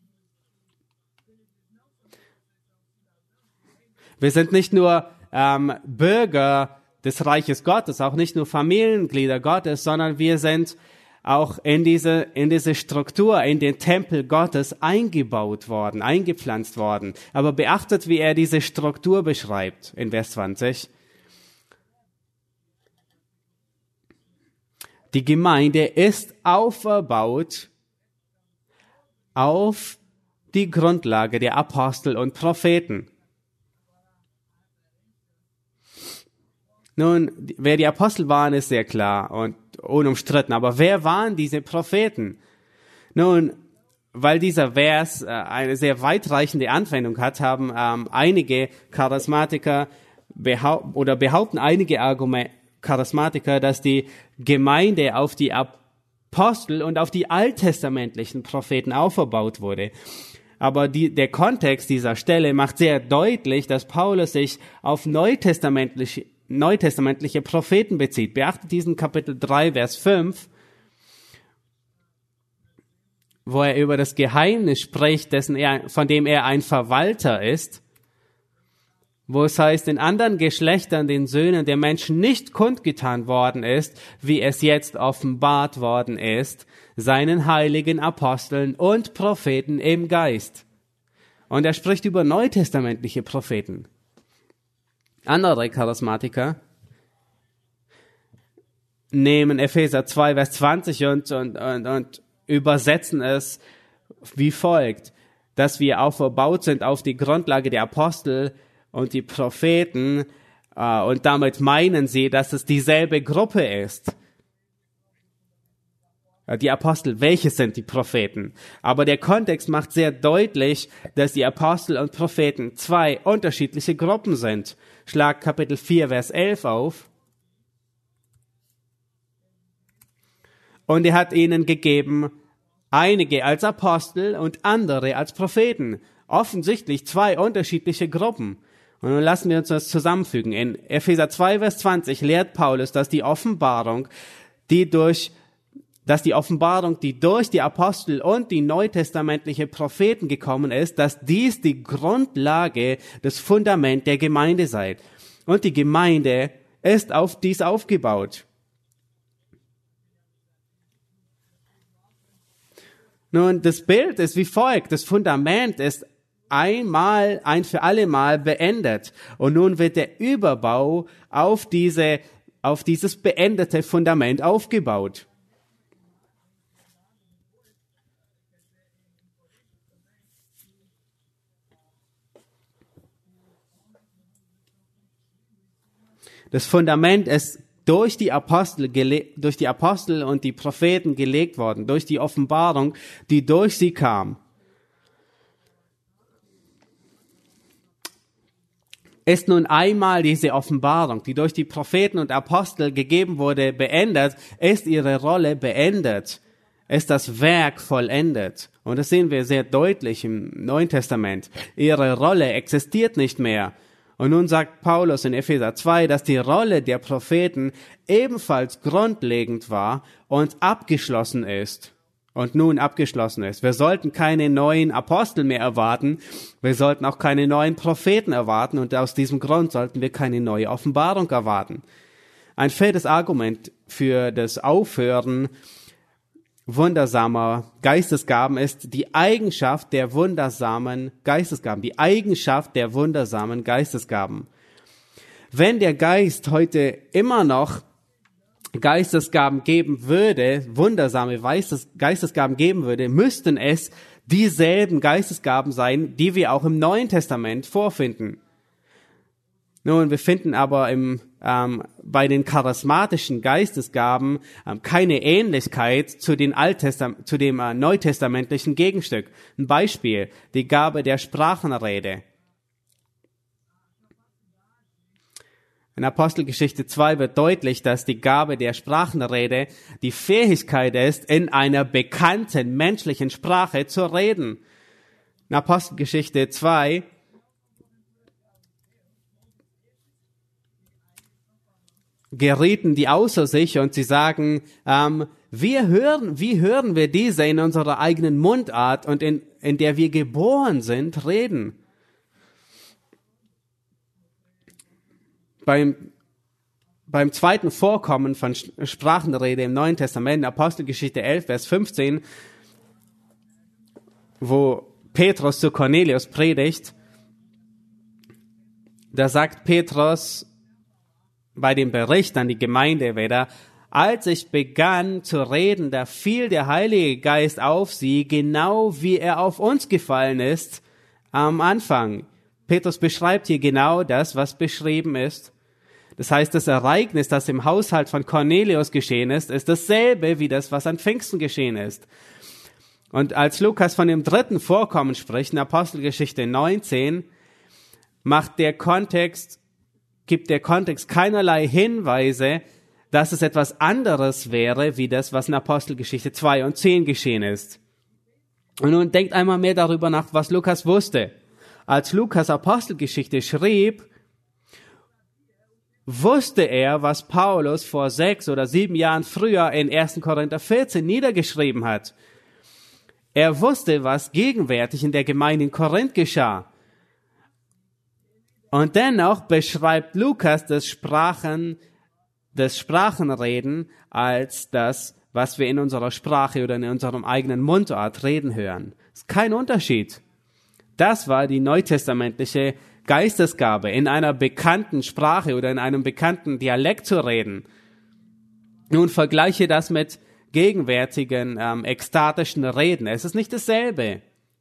Wir sind nicht nur ähm, Bürger des Reiches Gottes, auch nicht nur Familienglieder Gottes, sondern wir sind auch in diese, in diese Struktur, in den Tempel Gottes eingebaut worden, eingepflanzt worden. Aber beachtet, wie er diese Struktur beschreibt in Vers zwanzig. Die Gemeinde ist auferbaut auf die Grundlage der Apostel und Propheten. Nun, wer die Apostel waren, ist sehr klar und unumstritten. Aber wer waren diese Propheten? Nun, weil dieser Vers äh, eine sehr weitreichende Anwendung hat, haben ähm, einige Charismatiker behaupt, oder behaupten einige Argumente, Charismatiker, dass die Gemeinde auf die Apostel und auf die alttestamentlichen Propheten aufgebaut wurde. Aber die, der Kontext dieser Stelle macht sehr deutlich, dass Paulus sich auf neutestamentliche, neutestamentliche Propheten bezieht. Beachtet diesen Kapitel drei, Vers fünf, wo er über das Geheimnis spricht, dessen er, von dem er ein Verwalter ist, wo es heißt, in anderen Geschlechtern den Söhnen der Menschen nicht kundgetan worden ist, wie es jetzt offenbart worden ist, seinen heiligen Aposteln und Propheten im Geist. Und er spricht über neutestamentliche Propheten. Andere Charismatiker nehmen Epheser zwei, Vers zwanzig und, und, und, und übersetzen es wie folgt, dass wir auferbaut sind auf die Grundlage der Apostel und die Propheten, äh, und damit meinen sie, dass es dieselbe Gruppe ist. Äh, die Apostel, welche sind die Propheten? Aber der Kontext macht sehr deutlich, dass die Apostel und Propheten zwei unterschiedliche Gruppen sind. Schlag Kapitel vier, Vers elf auf. Und er hat ihnen gegeben, einige als Apostel und andere als Propheten. Offensichtlich zwei unterschiedliche Gruppen. Und nun lassen wir uns das zusammenfügen. In Epheser zwei, Vers zwanzig lehrt Paulus, dass die Offenbarung, die durch, dass die Offenbarung, die durch die Apostel und die neutestamentliche Propheten gekommen ist, dass dies die Grundlage, das Fundament der Gemeinde sei. Und die Gemeinde ist auf dies aufgebaut. Nun, das Bild ist wie folgt. Das Fundament ist einmal, ein für alle Mal beendet. Und nun wird der Überbau auf diese, auf dieses beendete Fundament aufgebaut. Das Fundament ist durch die Apostel, gele- durch die Apostel und die Propheten gelegt worden, durch die Offenbarung, die durch sie kam. Ist nun einmal diese Offenbarung, die durch die Propheten und Apostel gegeben wurde, beendet, ist ihre Rolle beendet, ist das Werk vollendet. Und das sehen wir sehr deutlich im Neuen Testament. Ihre Rolle existiert nicht mehr. Und nun sagt Paulus in Epheser zwei, dass die Rolle der Propheten ebenfalls grundlegend war und abgeschlossen ist. Und nun abgeschlossen ist. Wir sollten keine neuen Apostel mehr erwarten. Wir sollten auch keine neuen Propheten erwarten. Und aus diesem Grund sollten wir keine neue Offenbarung erwarten. Ein viertes Argument für das Aufhören wundersamer Geistesgaben ist die Eigenschaft der wundersamen Geistesgaben. Die Eigenschaft der wundersamen Geistesgaben. Wenn der Geist heute immer noch Geistesgaben geben würde, wundersame Geistesgaben geben würde, müssten es dieselben Geistesgaben sein, die wir auch im Neuen Testament vorfinden. Nun, wir finden aber im, ähm, bei den charismatischen Geistesgaben ähm, keine Ähnlichkeit zu, den Alttestam- zu dem äh, neutestamentlichen Gegenstück. Ein Beispiel, die Gabe der Sprachenrede. In Apostelgeschichte zwei wird deutlich, dass die Gabe der Sprachenrede die Fähigkeit ist, in einer bekannten menschlichen Sprache zu reden. In Apostelgeschichte zwei gerieten die außer sich und sie sagen, ähm, wir hören, wie hören wir diese in unserer eigenen Mundart und in, in der wir geboren sind, reden? Beim beim zweiten Vorkommen von Sprachenrede im Neuen Testament, Apostelgeschichte elf, Vers fünfzehn, wo Petrus zu Cornelius predigt, da sagt Petrus bei dem Bericht an die Gemeinde wieder, als ich begann zu reden, da fiel der Heilige Geist auf sie, genau wie er auf uns gefallen ist am Anfang. Petrus beschreibt hier genau das, was beschrieben ist. Das heißt, das Ereignis, das im Haushalt von Cornelius geschehen ist, ist dasselbe wie das, was an Pfingsten geschehen ist. Und als Lukas von dem dritten Vorkommen spricht, in Apostelgeschichte neunzehn, macht der Kontext, gibt der Kontext keinerlei Hinweise, dass es etwas anderes wäre, wie das, was in Apostelgeschichte zwei und zehn geschehen ist. Und nun denkt einmal mehr darüber nach, was Lukas wusste. Als Lukas Apostelgeschichte schrieb, wusste er, was Paulus vor sechs oder sieben Jahren früher in ersten Korinther vierzehn niedergeschrieben hat. Er wusste, was gegenwärtig in der Gemeinde in Korinth geschah. Und dennoch beschreibt Lukas das Sprachen, das Sprachenreden als das, was wir in unserer Sprache oder in unserem eigenen Mundart reden hören. Das ist kein Unterschied. Das war die neutestamentliche Geistesgabe, in einer bekannten Sprache oder in einem bekannten Dialekt zu reden. Nun vergleiche das mit gegenwärtigen, ähm, ekstatischen Reden. Es ist nicht dasselbe.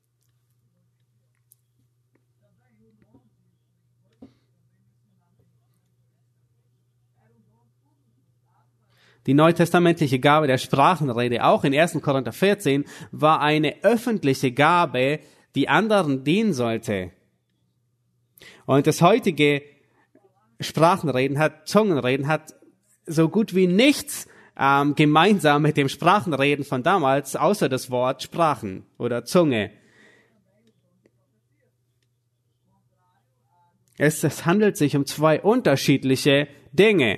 Die neutestamentliche Gabe der Sprachenrede, auch in ersten Korinther vierzehn, war eine öffentliche Gabe, die anderen dienen sollte. Und das heutige Sprachenreden hat, Zungenreden hat so gut wie nichts ähm, gemeinsam mit dem Sprachenreden von damals, außer das Wort Sprachen oder Zunge. Es, es handelt sich um zwei unterschiedliche Dinge.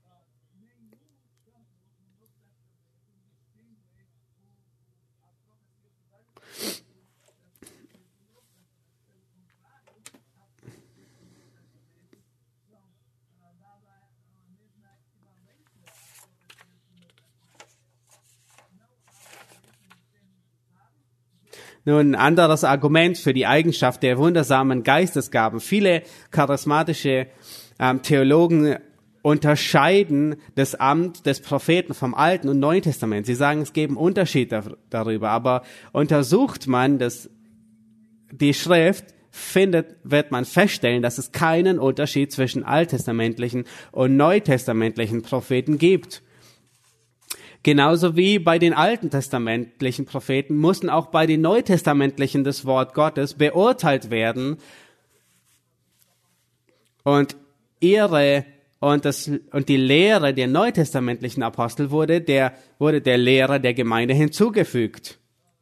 Nun, ein anderes Argument für die Eigenschaft der wundersamen Geistesgaben. Viele charismatische ähm, Theologen unterscheiden das Amt des Propheten vom Alten und Neuen Testament. Sie sagen, es gäbe einen Unterschied da, darüber. Aber untersucht man das, die Schrift, findet, wird man feststellen, dass es keinen Unterschied zwischen alttestamentlichen und neutestamentlichen Propheten gibt. Genauso wie bei den alten testamentlichen Propheten mussten auch bei den neutestamentlichen das Wort Gottes beurteilt werden und ihre und das und die Lehre der neutestamentlichen Apostel wurde der wurde der Lehre der Gemeinde hinzugefügt.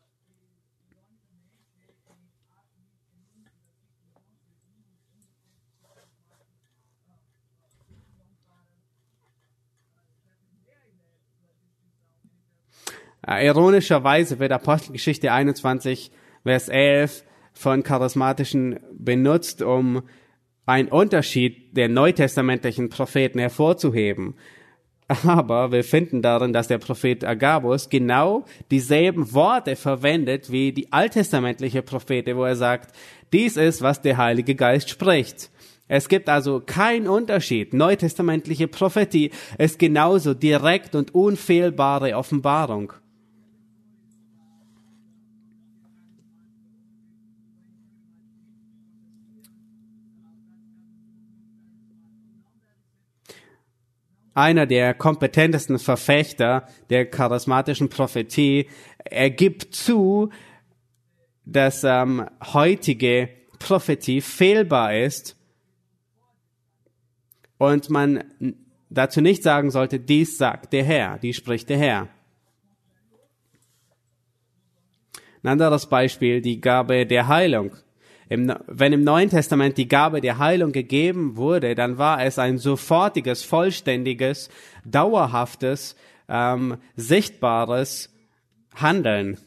Ironischerweise wird Apostelgeschichte einundzwanzig, Vers elf von Charismatischen benutzt, um einen Unterschied der neutestamentlichen Propheten hervorzuheben. Aber wir finden darin, dass der Prophet Agabus genau dieselben Worte verwendet wie die alttestamentliche Prophete, wo er sagt, dies ist, was der Heilige Geist spricht. Es gibt also keinen Unterschied. Neutestamentliche Prophetie ist genauso direkt und unfehlbare Offenbarung. Einer der kompetentesten Verfechter der charismatischen Prophetie, er gibt zu, dass ähm, heutige Prophetie fehlbar ist und man dazu nicht sagen sollte, dies sagt der Herr, dies spricht der Herr. Ein anderes Beispiel, die Gabe der Heilung. Im, wenn im Neuen Testament die Gabe der Heilung gegeben wurde, dann war es ein sofortiges, vollständiges, dauerhaftes, ähm, sichtbares Handeln.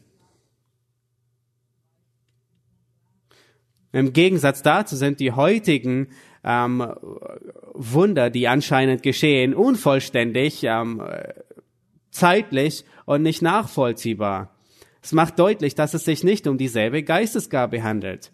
Im Gegensatz dazu sind die heutigen ähm, Wunder, die anscheinend geschehen, unvollständig, ähm, zeitlich und nicht nachvollziehbar. Es macht deutlich, dass es sich nicht um dieselbe Geistesgabe handelt.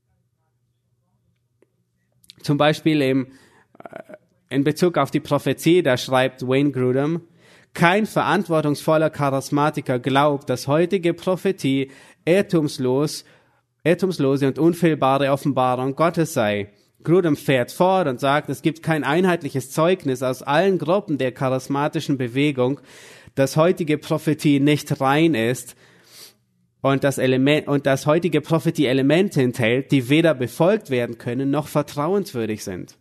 Zum Beispiel im, in Bezug auf die Prophetie, da schreibt Wayne Grudem, kein verantwortungsvoller Charismatiker glaubt, dass heutige Prophetie irrtumslos, irrtumslose und unfehlbare Offenbarung Gottes sei. Grudem fährt fort und sagt, es gibt kein einheitliches Zeugnis aus allen Gruppen der charismatischen Bewegung, dass heutige Prophetie nicht rein ist und das Element, und dass heutige Prophetie Elemente enthält, die weder befolgt werden können, noch vertrauenswürdig sind.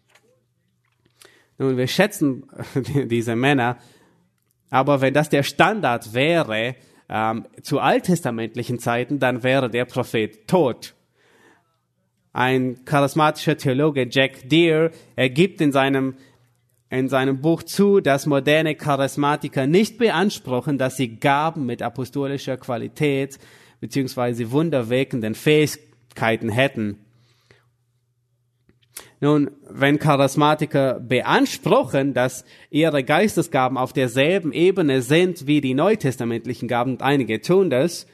Nun, wir schätzen diese Männer, aber wenn das der Standard wäre, ähm, zu alttestamentlichen Zeiten, dann wäre der Prophet tot. Ein charismatischer Theologe, Jack Deere, er gibt in seinem in seinem Buch zu, dass moderne Charismatiker nicht beanspruchen, dass sie Gaben mit apostolischer Qualität beziehungsweise wunderwirkenden Fähigkeiten hätten. Nun, wenn Charismatiker beanspruchen, dass ihre Geistesgaben auf derselben Ebene sind wie die neutestamentlichen Gaben, und einige tun das,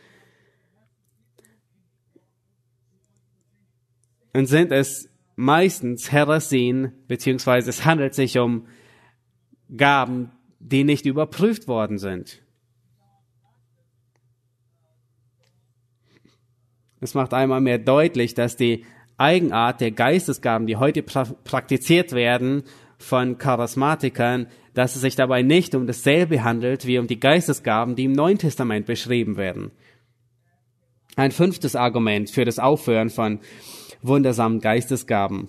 dann sind es meistens Häresien, beziehungsweise es handelt sich um Gaben, die nicht überprüft worden sind. Es macht einmal mehr deutlich, dass die Eigenart der Geistesgaben, die heute pra- praktiziert werden von Charismatikern, dass es sich dabei nicht um dasselbe handelt wie um die Geistesgaben, die im Neuen Testament beschrieben werden. Ein fünftes Argument für das Aufhören von wundersamen Geistesgaben.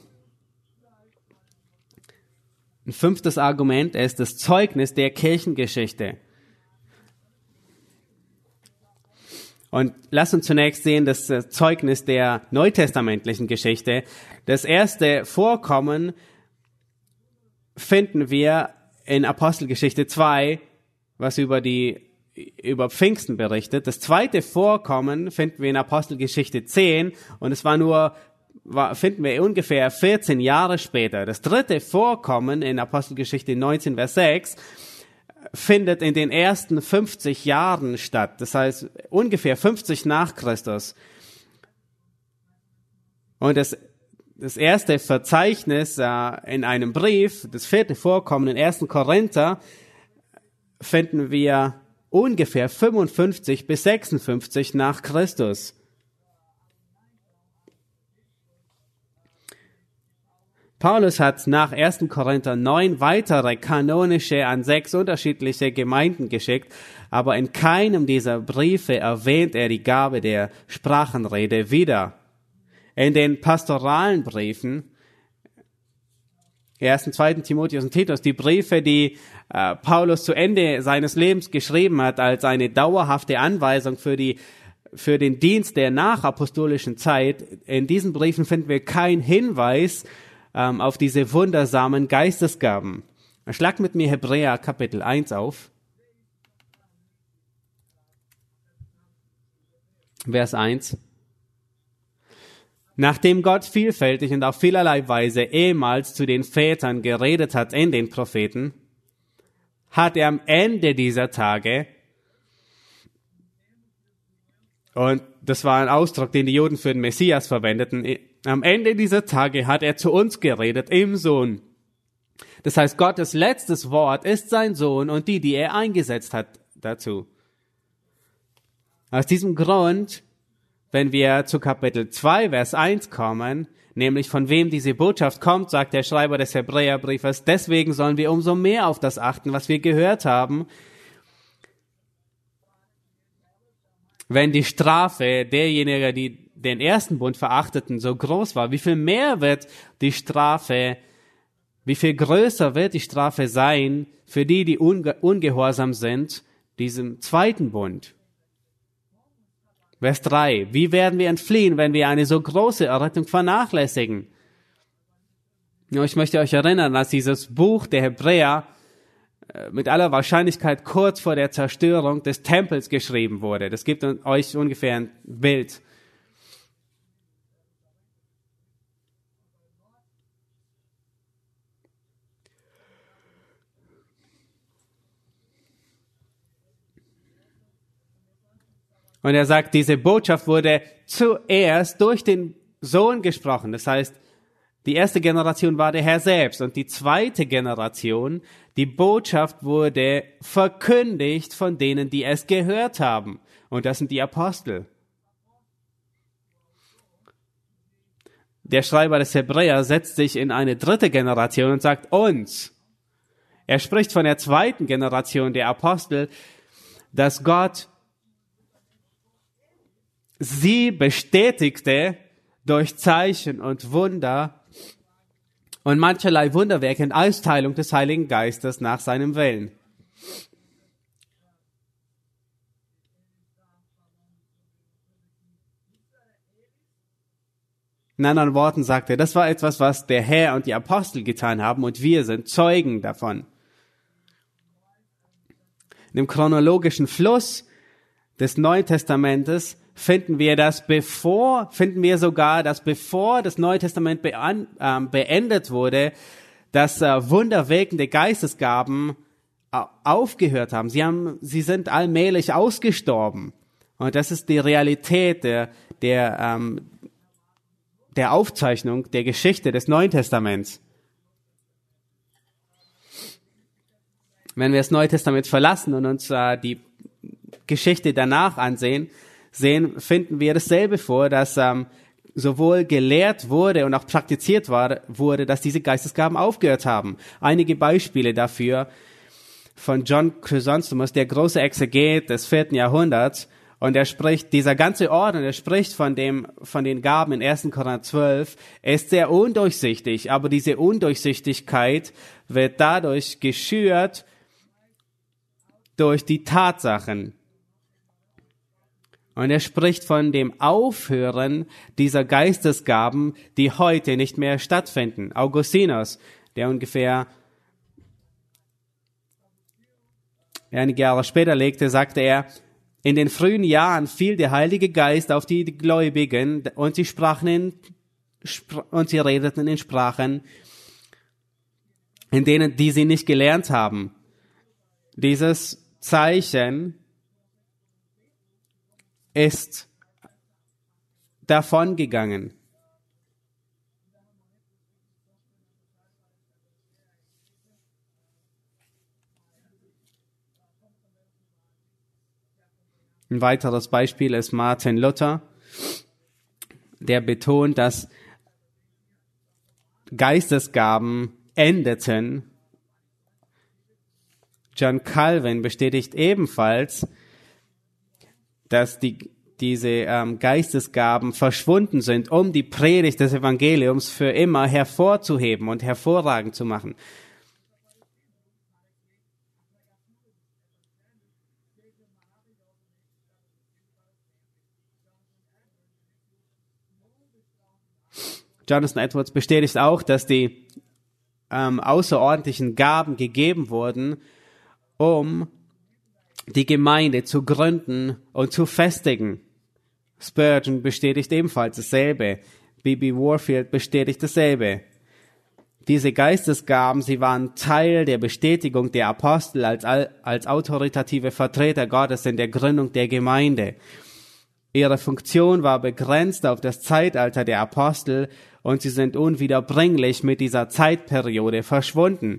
Ein fünftes Argument ist das Zeugnis der Kirchengeschichte. Und lass uns zunächst sehen das Zeugnis der neutestamentlichen Geschichte. Das erste Vorkommen finden wir in Apostelgeschichte zwei, was über die über Pfingsten berichtet. Das zweite Vorkommen finden wir in Apostelgeschichte zehn und es war nur War, finden wir ungefähr vierzehn Jahre später. Das dritte Vorkommen in Apostelgeschichte neunzehn, Vers sechs findet in den ersten fünfzig Jahren statt. Das heißt, ungefähr fünfzig nach Christus. Und das, das erste Verzeichnis äh, in einem Brief, das vierte Vorkommen in ersten Korinther, finden wir ungefähr fünfundfünfzig bis sechsundfünfzig nach Christus. Paulus hat nach ersten Korinther neun weitere kanonische an sechs unterschiedliche Gemeinden geschickt, aber in keinem dieser Briefe erwähnt er die Gabe der Sprachenrede wieder. In den pastoralen Briefen, ersten, zweiten Timotheus und Titus, die Briefe, die äh, Paulus zu Ende seines Lebens geschrieben hat, als eine dauerhafte Anweisung für die für den Dienst der nachapostolischen Zeit, in diesen Briefen finden wir keinen Hinweis auf diese wundersamen Geistesgaben. Schlag mit mir Hebräer Kapitel eins auf. Vers eins. Nachdem Gott vielfältig und auf vielerlei Weise ehemals zu den Vätern geredet hat in den Propheten, hat er am Ende dieser Tage, und das war ein Ausdruck, den die Juden für den Messias verwendeten, am Ende dieser Tage hat er zu uns geredet im Sohn. Das heißt, Gottes letztes Wort ist sein Sohn und die, die er eingesetzt hat dazu. Aus diesem Grund, wenn wir zu Kapitel zwei, Vers eins kommen, nämlich von wem diese Botschaft kommt, sagt der Schreiber des Hebräerbriefes, deswegen sollen wir umso mehr auf das achten, was wir gehört haben, wenn die Strafe derjenigen, die den ersten Bund verachteten, so groß war, wie viel mehr wird die Strafe, wie viel größer wird die Strafe sein für die, die unge- ungehorsam sind, diesem zweiten Bund. Vers drei. Wie werden wir entfliehen, wenn wir eine so große Errettung vernachlässigen? Ich möchte euch erinnern, dass dieses Buch der Hebräer mit aller Wahrscheinlichkeit kurz vor der Zerstörung des Tempels geschrieben wurde. Das gibt euch ungefähr ein Bild. Und er sagt, diese Botschaft wurde zuerst durch den Sohn gesprochen. Das heißt, die erste Generation war der Herr selbst und die zweite Generation, die Botschaft wurde verkündigt von denen, die es gehört haben. Und das sind die Apostel. Der Schreiber des Hebräer setzt sich in eine dritte Generation und sagt uns. Er spricht von der zweiten Generation der Apostel, dass Gott sie bestätigte durch Zeichen und Wunder und mancherlei Wunderwerke in Austeilung des Heiligen Geistes nach seinem Willen. In anderen Worten sagt er, das war etwas, was der Herr und die Apostel getan haben und wir sind Zeugen davon. In dem chronologischen Fluss des Neuen Testamentes finden wir das bevor, finden wir sogar, dass bevor das Neue Testament bean, äh, beendet wurde, dass äh, wunderwirkende Geistesgaben äh, aufgehört haben. Sie haben, sie sind allmählich ausgestorben. Und das ist die Realität der, der, ähm, der Aufzeichnung der Geschichte des Neuen Testaments. Wenn wir das Neue Testament verlassen und uns äh, die Geschichte danach ansehen, sehen, finden wir dasselbe vor, dass ähm, sowohl gelehrt wurde und auch praktiziert war, wurde, dass diese Geistesgaben aufgehört haben. Einige Beispiele dafür von John Chrysostomus, der große Exeget des vierten Jahrhunderts, und er spricht, dieser ganze Orden, er spricht von dem, von den Gaben in ersten Korinther zwölf, ist sehr undurchsichtig, aber diese Undurchsichtigkeit wird dadurch geschürt durch die Tatsachen. Und er spricht von dem Aufhören dieser Geistesgaben, die heute nicht mehr stattfinden. Augustinus, der ungefähr einige Jahre später legte, sagte er, in den frühen Jahren fiel der Heilige Geist auf die Gläubigen und sie sprachen in, und sie redeten in Sprachen, in denen, die sie nicht gelernt haben. Dieses Zeichen ist davongegangen. Ein weiteres Beispiel ist Martin Luther, der betont, dass Geistesgaben endeten. John Calvin bestätigt ebenfalls, dass die, diese ähm, Geistesgaben verschwunden sind, um die Predigt des Evangeliums für immer hervorzuheben und hervorragend zu machen. Jonathan Edwards bestätigt auch, dass die ähm, außerordentlichen Gaben gegeben wurden, um die Gemeinde zu gründen und zu festigen. Spurgeon bestätigt ebenfalls dasselbe. B B Warfield bestätigt dasselbe. Diese Geistesgaben, sie waren Teil der Bestätigung der Apostel als, als autoritative Vertreter Gottes in der Gründung der Gemeinde. Ihre Funktion war begrenzt auf das Zeitalter der Apostel und sie sind unwiederbringlich mit dieser Zeitperiode verschwunden.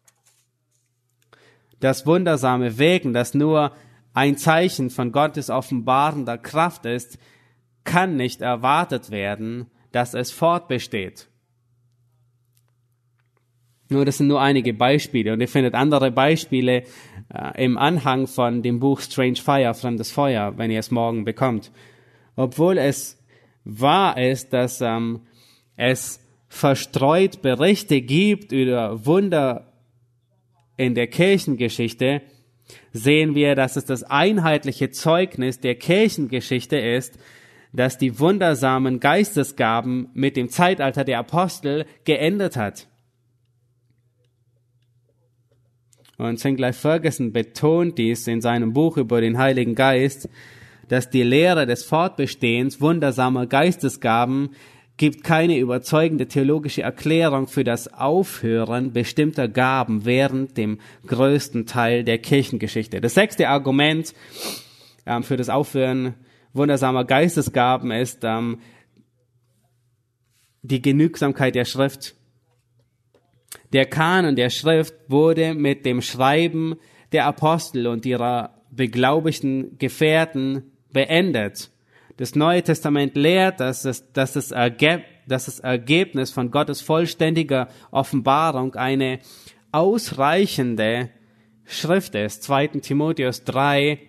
Das wundersame Wirken, das nur ein Zeichen von Gottes offenbarender Kraft ist, kann nicht erwartet werden, dass es fortbesteht. Nur, das sind nur einige Beispiele und ihr findet andere Beispiele äh, im Anhang von dem Buch Strange Fire, Fremdes Feuer, wenn ihr es morgen bekommt. Obwohl es wahr ist, dass ähm, es verstreut Berichte gibt über Wunder in der Kirchengeschichte, sehen wir, dass es das einheitliche Zeugnis der Kirchengeschichte ist, dass die wundersamen Geistesgaben mit dem Zeitalter der Apostel geendet hat. Und Sinclair Ferguson betont dies in seinem Buch über den Heiligen Geist, dass die Lehre des Fortbestehens wundersamer Geistesgaben gibt keine überzeugende theologische Erklärung für das Aufhören bestimmter Gaben während dem größten Teil der Kirchengeschichte. Das sechste Argument ähm, für das Aufhören wundersamer Geistesgaben ist ähm, die Genügsamkeit der Schrift. Der Kanon der Schrift wurde mit dem Schreiben der Apostel und ihrer beglaubigten Gefährten beendet. Das Neue Testament lehrt, dass es, dass das, Erge- dass das Ergebnis von Gottes vollständiger Offenbarung eine ausreichende Schrift ist. zweiter Timotheus drei,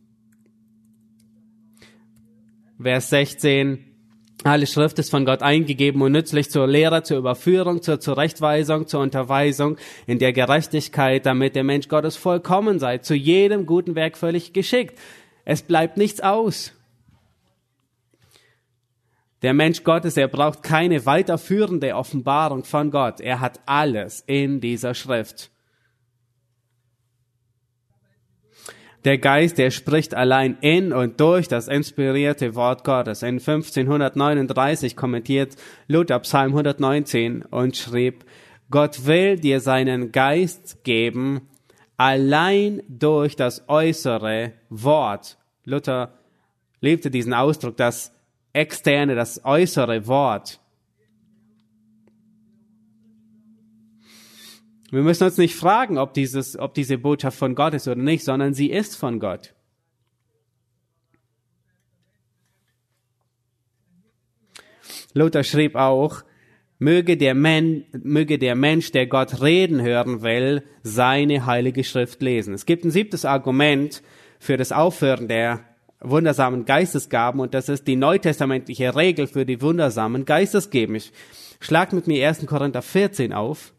Vers sechzehn. Alle Schrift ist von Gott eingegeben und nützlich zur Lehre, zur Überführung, zur Zurechtweisung, zur Unterweisung in der Gerechtigkeit, damit der Mensch Gottes vollkommen sei, zu jedem guten Werk völlig geschickt. Es bleibt nichts aus. Der Mensch Gottes, er braucht keine weiterführende Offenbarung von Gott. Er hat alles in dieser Schrift. Der Geist, der spricht allein in und durch das inspirierte Wort Gottes. In fünfzehnhundertneununddreißig kommentiert Luther Psalm hundertneunzehn und schrieb, Gott will dir seinen Geist geben, allein durch das äußere Wort. Luther liebte diesen Ausdruck, das externe, das äußere Wort. Wir müssen uns nicht fragen, ob, dieses, ob diese Botschaft von Gott ist oder nicht, sondern sie ist von Gott. Luther schrieb auch, möge der, Men, möge der Mensch, der Gott reden hören will, seine heilige Schrift lesen. Es gibt ein siebtes Argument für das Aufhören der wundersamen Geistesgaben und das ist die neutestamentliche Regel für die wundersamen Geistesgaben. Ich schlag mit mir erster Korinther vierzehn auf.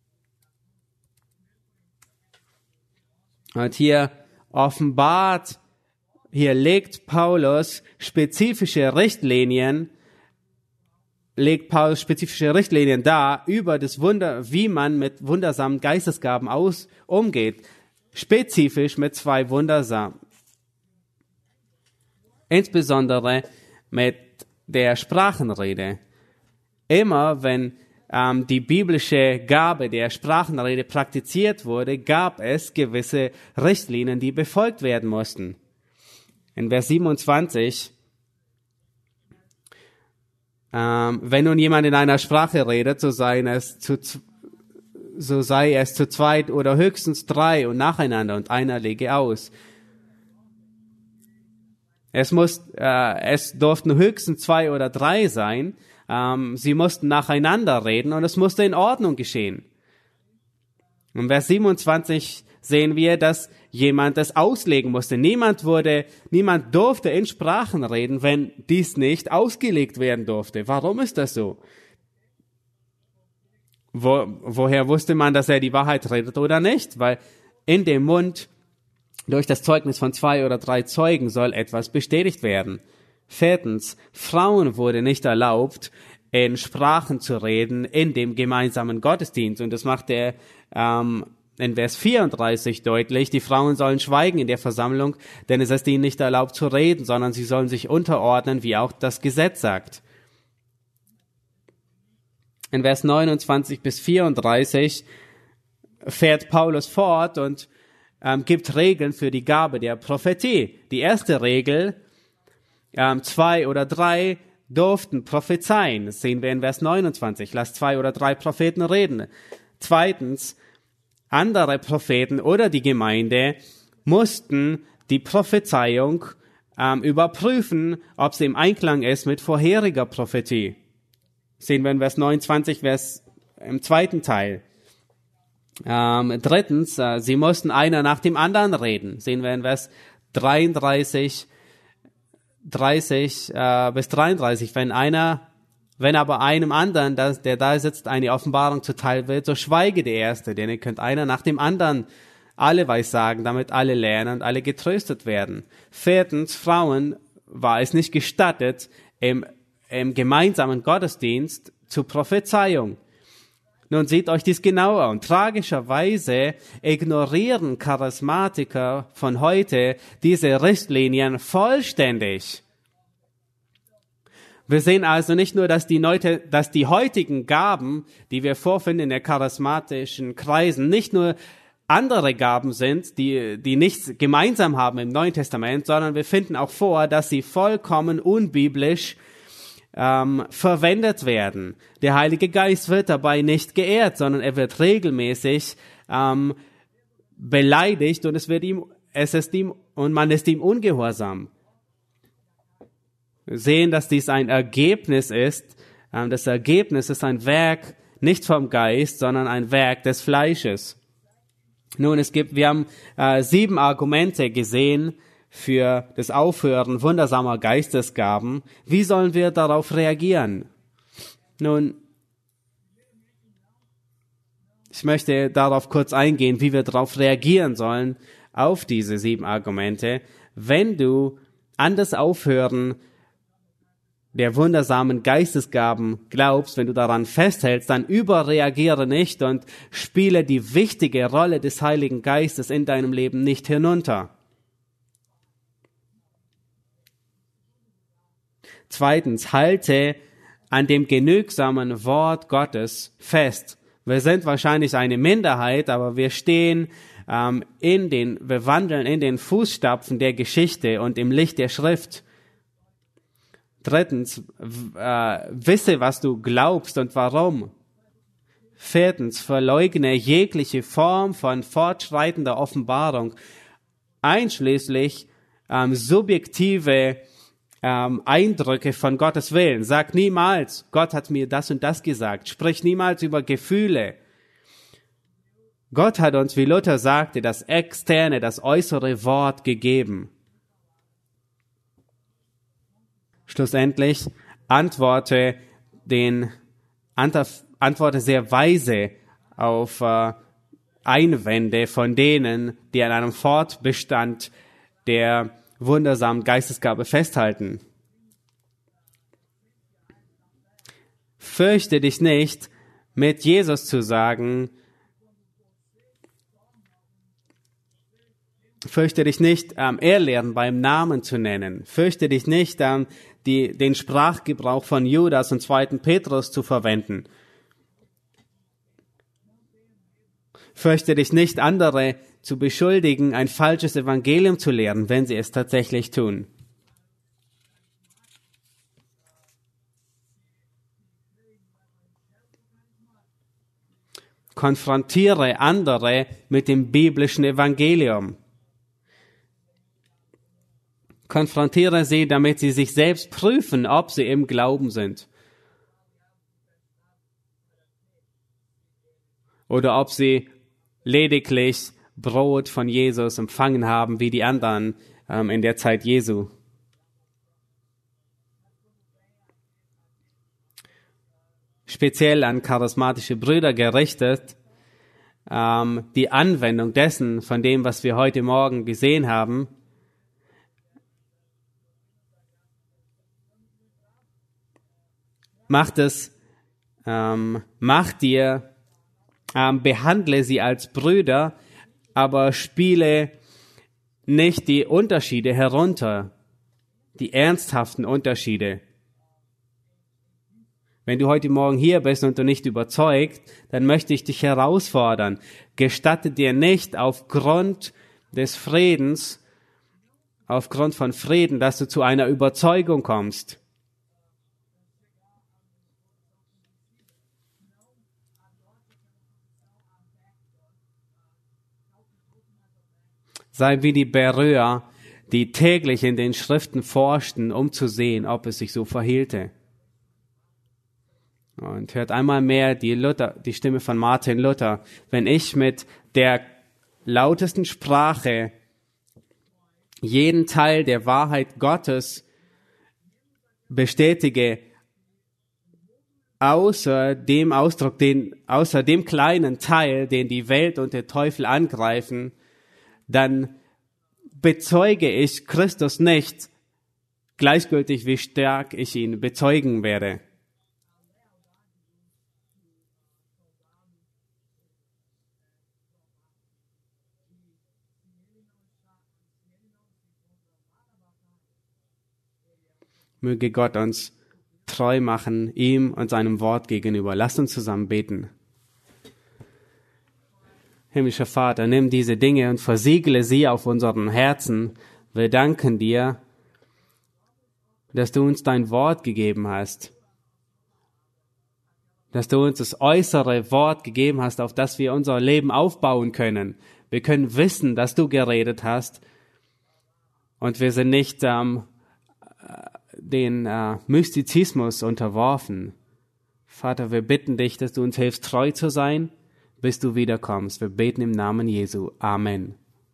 Und hier offenbart, hier legt Paulus spezifische Richtlinien, legt Paulus spezifische Richtlinien dar über das Wunder, wie man mit wundersamen Geistesgaben aus, umgeht. Spezifisch mit zwei wundersamen. Insbesondere mit der Sprachenrede. Immer wenn ähm, die biblische Gabe der Sprachenrede praktiziert wurde, gab es gewisse Richtlinien, die befolgt werden mussten. In Vers siebenundzwanzig, ähm, wenn nun jemand in einer Sprache redet, so sei es zu, so sei es zu zweit oder höchstens drei und nacheinander und einer lege aus. Es muss, äh, es durften höchstens zwei oder drei sein. Ähm, sie mussten nacheinander reden und es musste in Ordnung geschehen. In Vers siebenundzwanzig sehen wir, dass jemand das auslegen musste. Niemand wurde, niemand durfte in Sprachen reden, wenn dies nicht ausgelegt werden durfte. Warum ist das so? Wo, woher wusste man, dass er die Wahrheit redet oder nicht? Weil in dem Mund durch das Zeugnis von zwei oder drei Zeugen soll etwas bestätigt werden. Viertens, Frauen wurde nicht erlaubt, in Sprachen zu reden in dem gemeinsamen Gottesdienst. Und das macht er ähm, in Vers vierunddreißig deutlich. Die Frauen sollen schweigen in der Versammlung, denn es ist ihnen nicht erlaubt zu reden, sondern sie sollen sich unterordnen, wie auch das Gesetz sagt. In Vers neunundzwanzig bis vierunddreißig fährt Paulus fort und ähm, gibt Regeln für die Gabe der Prophetie. Die erste Regel, ähm, zwei oder drei durften prophezeien. Das sehen wir in Vers neunundzwanzig. Lass zwei oder drei Propheten reden. Zweitens, andere Propheten oder die Gemeinde mussten die Prophezeiung ähm, überprüfen, ob sie im Einklang ist mit vorheriger Prophetie. Das sehen wir in Vers neunundzwanzig, Vers im zweiten Teil. Ähm, drittens, äh, sie mussten einer nach dem anderen reden. Sehen wir in Vers dreiunddreißig, dreißig äh, bis dreiunddreißig. Wenn einer, wenn aber einem anderen, das, der da sitzt, eine Offenbarung zuteil wird, so schweige der Erste, denn ihr könnt einer nach dem anderen alle weissagen, damit alle lernen und alle getröstet werden. Viertens, Frauen war es nicht gestattet, im, im gemeinsamen Gottesdienst zur Prophezeiung. Nun seht euch dies genauer und tragischerweise ignorieren Charismatiker von heute diese Richtlinien vollständig. Wir sehen also nicht nur, dass die, Neute, dass die heutigen Gaben, die wir vorfinden in den charismatischen Kreisen, nicht nur andere Gaben sind, die, die nichts gemeinsam haben im Neuen Testament, sondern wir finden auch vor, dass sie vollkommen unbiblisch ähm, verwendet werden. Der Heilige Geist wird dabei nicht geehrt, sondern er wird regelmäßig ähm, beleidigt und es wird ihm, es ist ihm, und man ist ihm ungehorsam. Wir sehen, dass dies ein Ergebnis ist. Ähm, das Ergebnis ist ein Werk nicht vom Geist, sondern ein Werk des Fleisches. Nun, es gibt, wir haben äh, sieben Argumente gesehen für das Aufhören wundersamer Geistesgaben. Wie sollen wir darauf reagieren? Nun, ich möchte darauf kurz eingehen, wie wir darauf reagieren sollen, auf diese sieben Argumente. Wenn du an das Aufhören der wundersamen Geistesgaben glaubst, wenn du daran festhältst, dann überreagiere nicht und spiele die wichtige Rolle des Heiligen Geistes in deinem Leben nicht hinunter. Zweitens, halte an dem genügsamen Wort Gottes fest. Wir sind wahrscheinlich eine Minderheit, aber wir stehen ähm, in den, wir wandeln in den Fußstapfen der Geschichte und im Licht der Schrift. Drittens, äh, wisse, was du glaubst und warum. Viertens, verleugne jegliche Form von fortschreitender Offenbarung, einschließlich ähm, subjektive ähm, Eindrücke von Gottes Willen. Sag niemals, Gott hat mir das und das gesagt. Sprich niemals über Gefühle. Gott hat uns, wie Luther sagte, das externe, das äußere Wort gegeben. Schlussendlich antworte den antworte sehr weise auf äh, Einwände von denen, die an einem Fortbestand der wundersamen Geistesgabe festhalten. Fürchte dich nicht, mit Jesus zu sagen, fürchte dich nicht, ähm, Irrlehren beim Namen zu nennen. Fürchte dich nicht, ähm, die, den Sprachgebrauch von Judas und zweiten Petrus zu verwenden. Fürchte dich nicht, andere zu beschuldigen, ein falsches Evangelium zu lehren, wenn sie es tatsächlich tun. Konfrontiere andere mit dem biblischen Evangelium. Konfrontiere sie, damit sie sich selbst prüfen, ob sie im Glauben sind. Oder ob sie lediglich Brot von Jesus empfangen haben, wie die anderen ähm, in der Zeit Jesu. Speziell an charismatische Brüder gerichtet, ähm, die Anwendung dessen, von dem, was wir heute Morgen gesehen haben, Macht es, ähm, mach dir, ähm, behandle sie als Brüder, aber spiele nicht die Unterschiede herunter, die ernsthaften Unterschiede. Wenn du heute Morgen hier bist und du nicht überzeugt, dann möchte ich dich herausfordern. Gestatte dir nicht aufgrund des Friedens, aufgrund von Frieden, dass du zu einer Überzeugung kommst. Sei wie die Beröer, die täglich in den Schriften forschten, um zu sehen, ob es sich so verhielte. Und hört einmal mehr die, Luther, die Stimme von Martin Luther. Wenn ich mit der lautesten Sprache jeden Teil der Wahrheit Gottes bestätige, außer dem Ausdruck, den, außer dem kleinen Teil, den die Welt und der Teufel angreifen, dann bezeuge ich Christus nicht, gleichgültig wie stark ich ihn bezeugen werde. Möge Gott uns treu machen, ihm und seinem Wort gegenüber. Lasst uns zusammen beten. Himmlischer Vater, nimm diese Dinge und versiegle sie auf unseren Herzen. Wir danken dir, dass du uns dein Wort gegeben hast. Dass du uns das äußere Wort gegeben hast, auf das wir unser Leben aufbauen können. Wir können wissen, dass du geredet hast. Und wir sind nicht ähm, den äh, Mystizismus unterworfen. Vater, wir bitten dich, dass du uns hilfst, treu zu sein, bis du wiederkommst. Wir beten im Namen Jesu. Amen.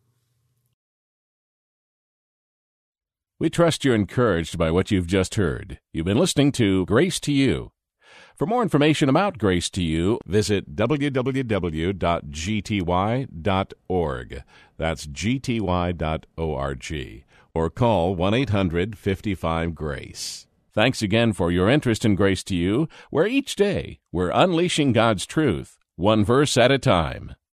We trust you're encouraged by what you've just heard. You've been listening to Grace to You. For more information about Grace to You, visit w w w dot g t y dot org. That's g t y dot org. Or call one eight hundred fifty-five GRACE. Thanks again for your interest in Grace to You, where each day we're unleashing God's truth, one verse at a time.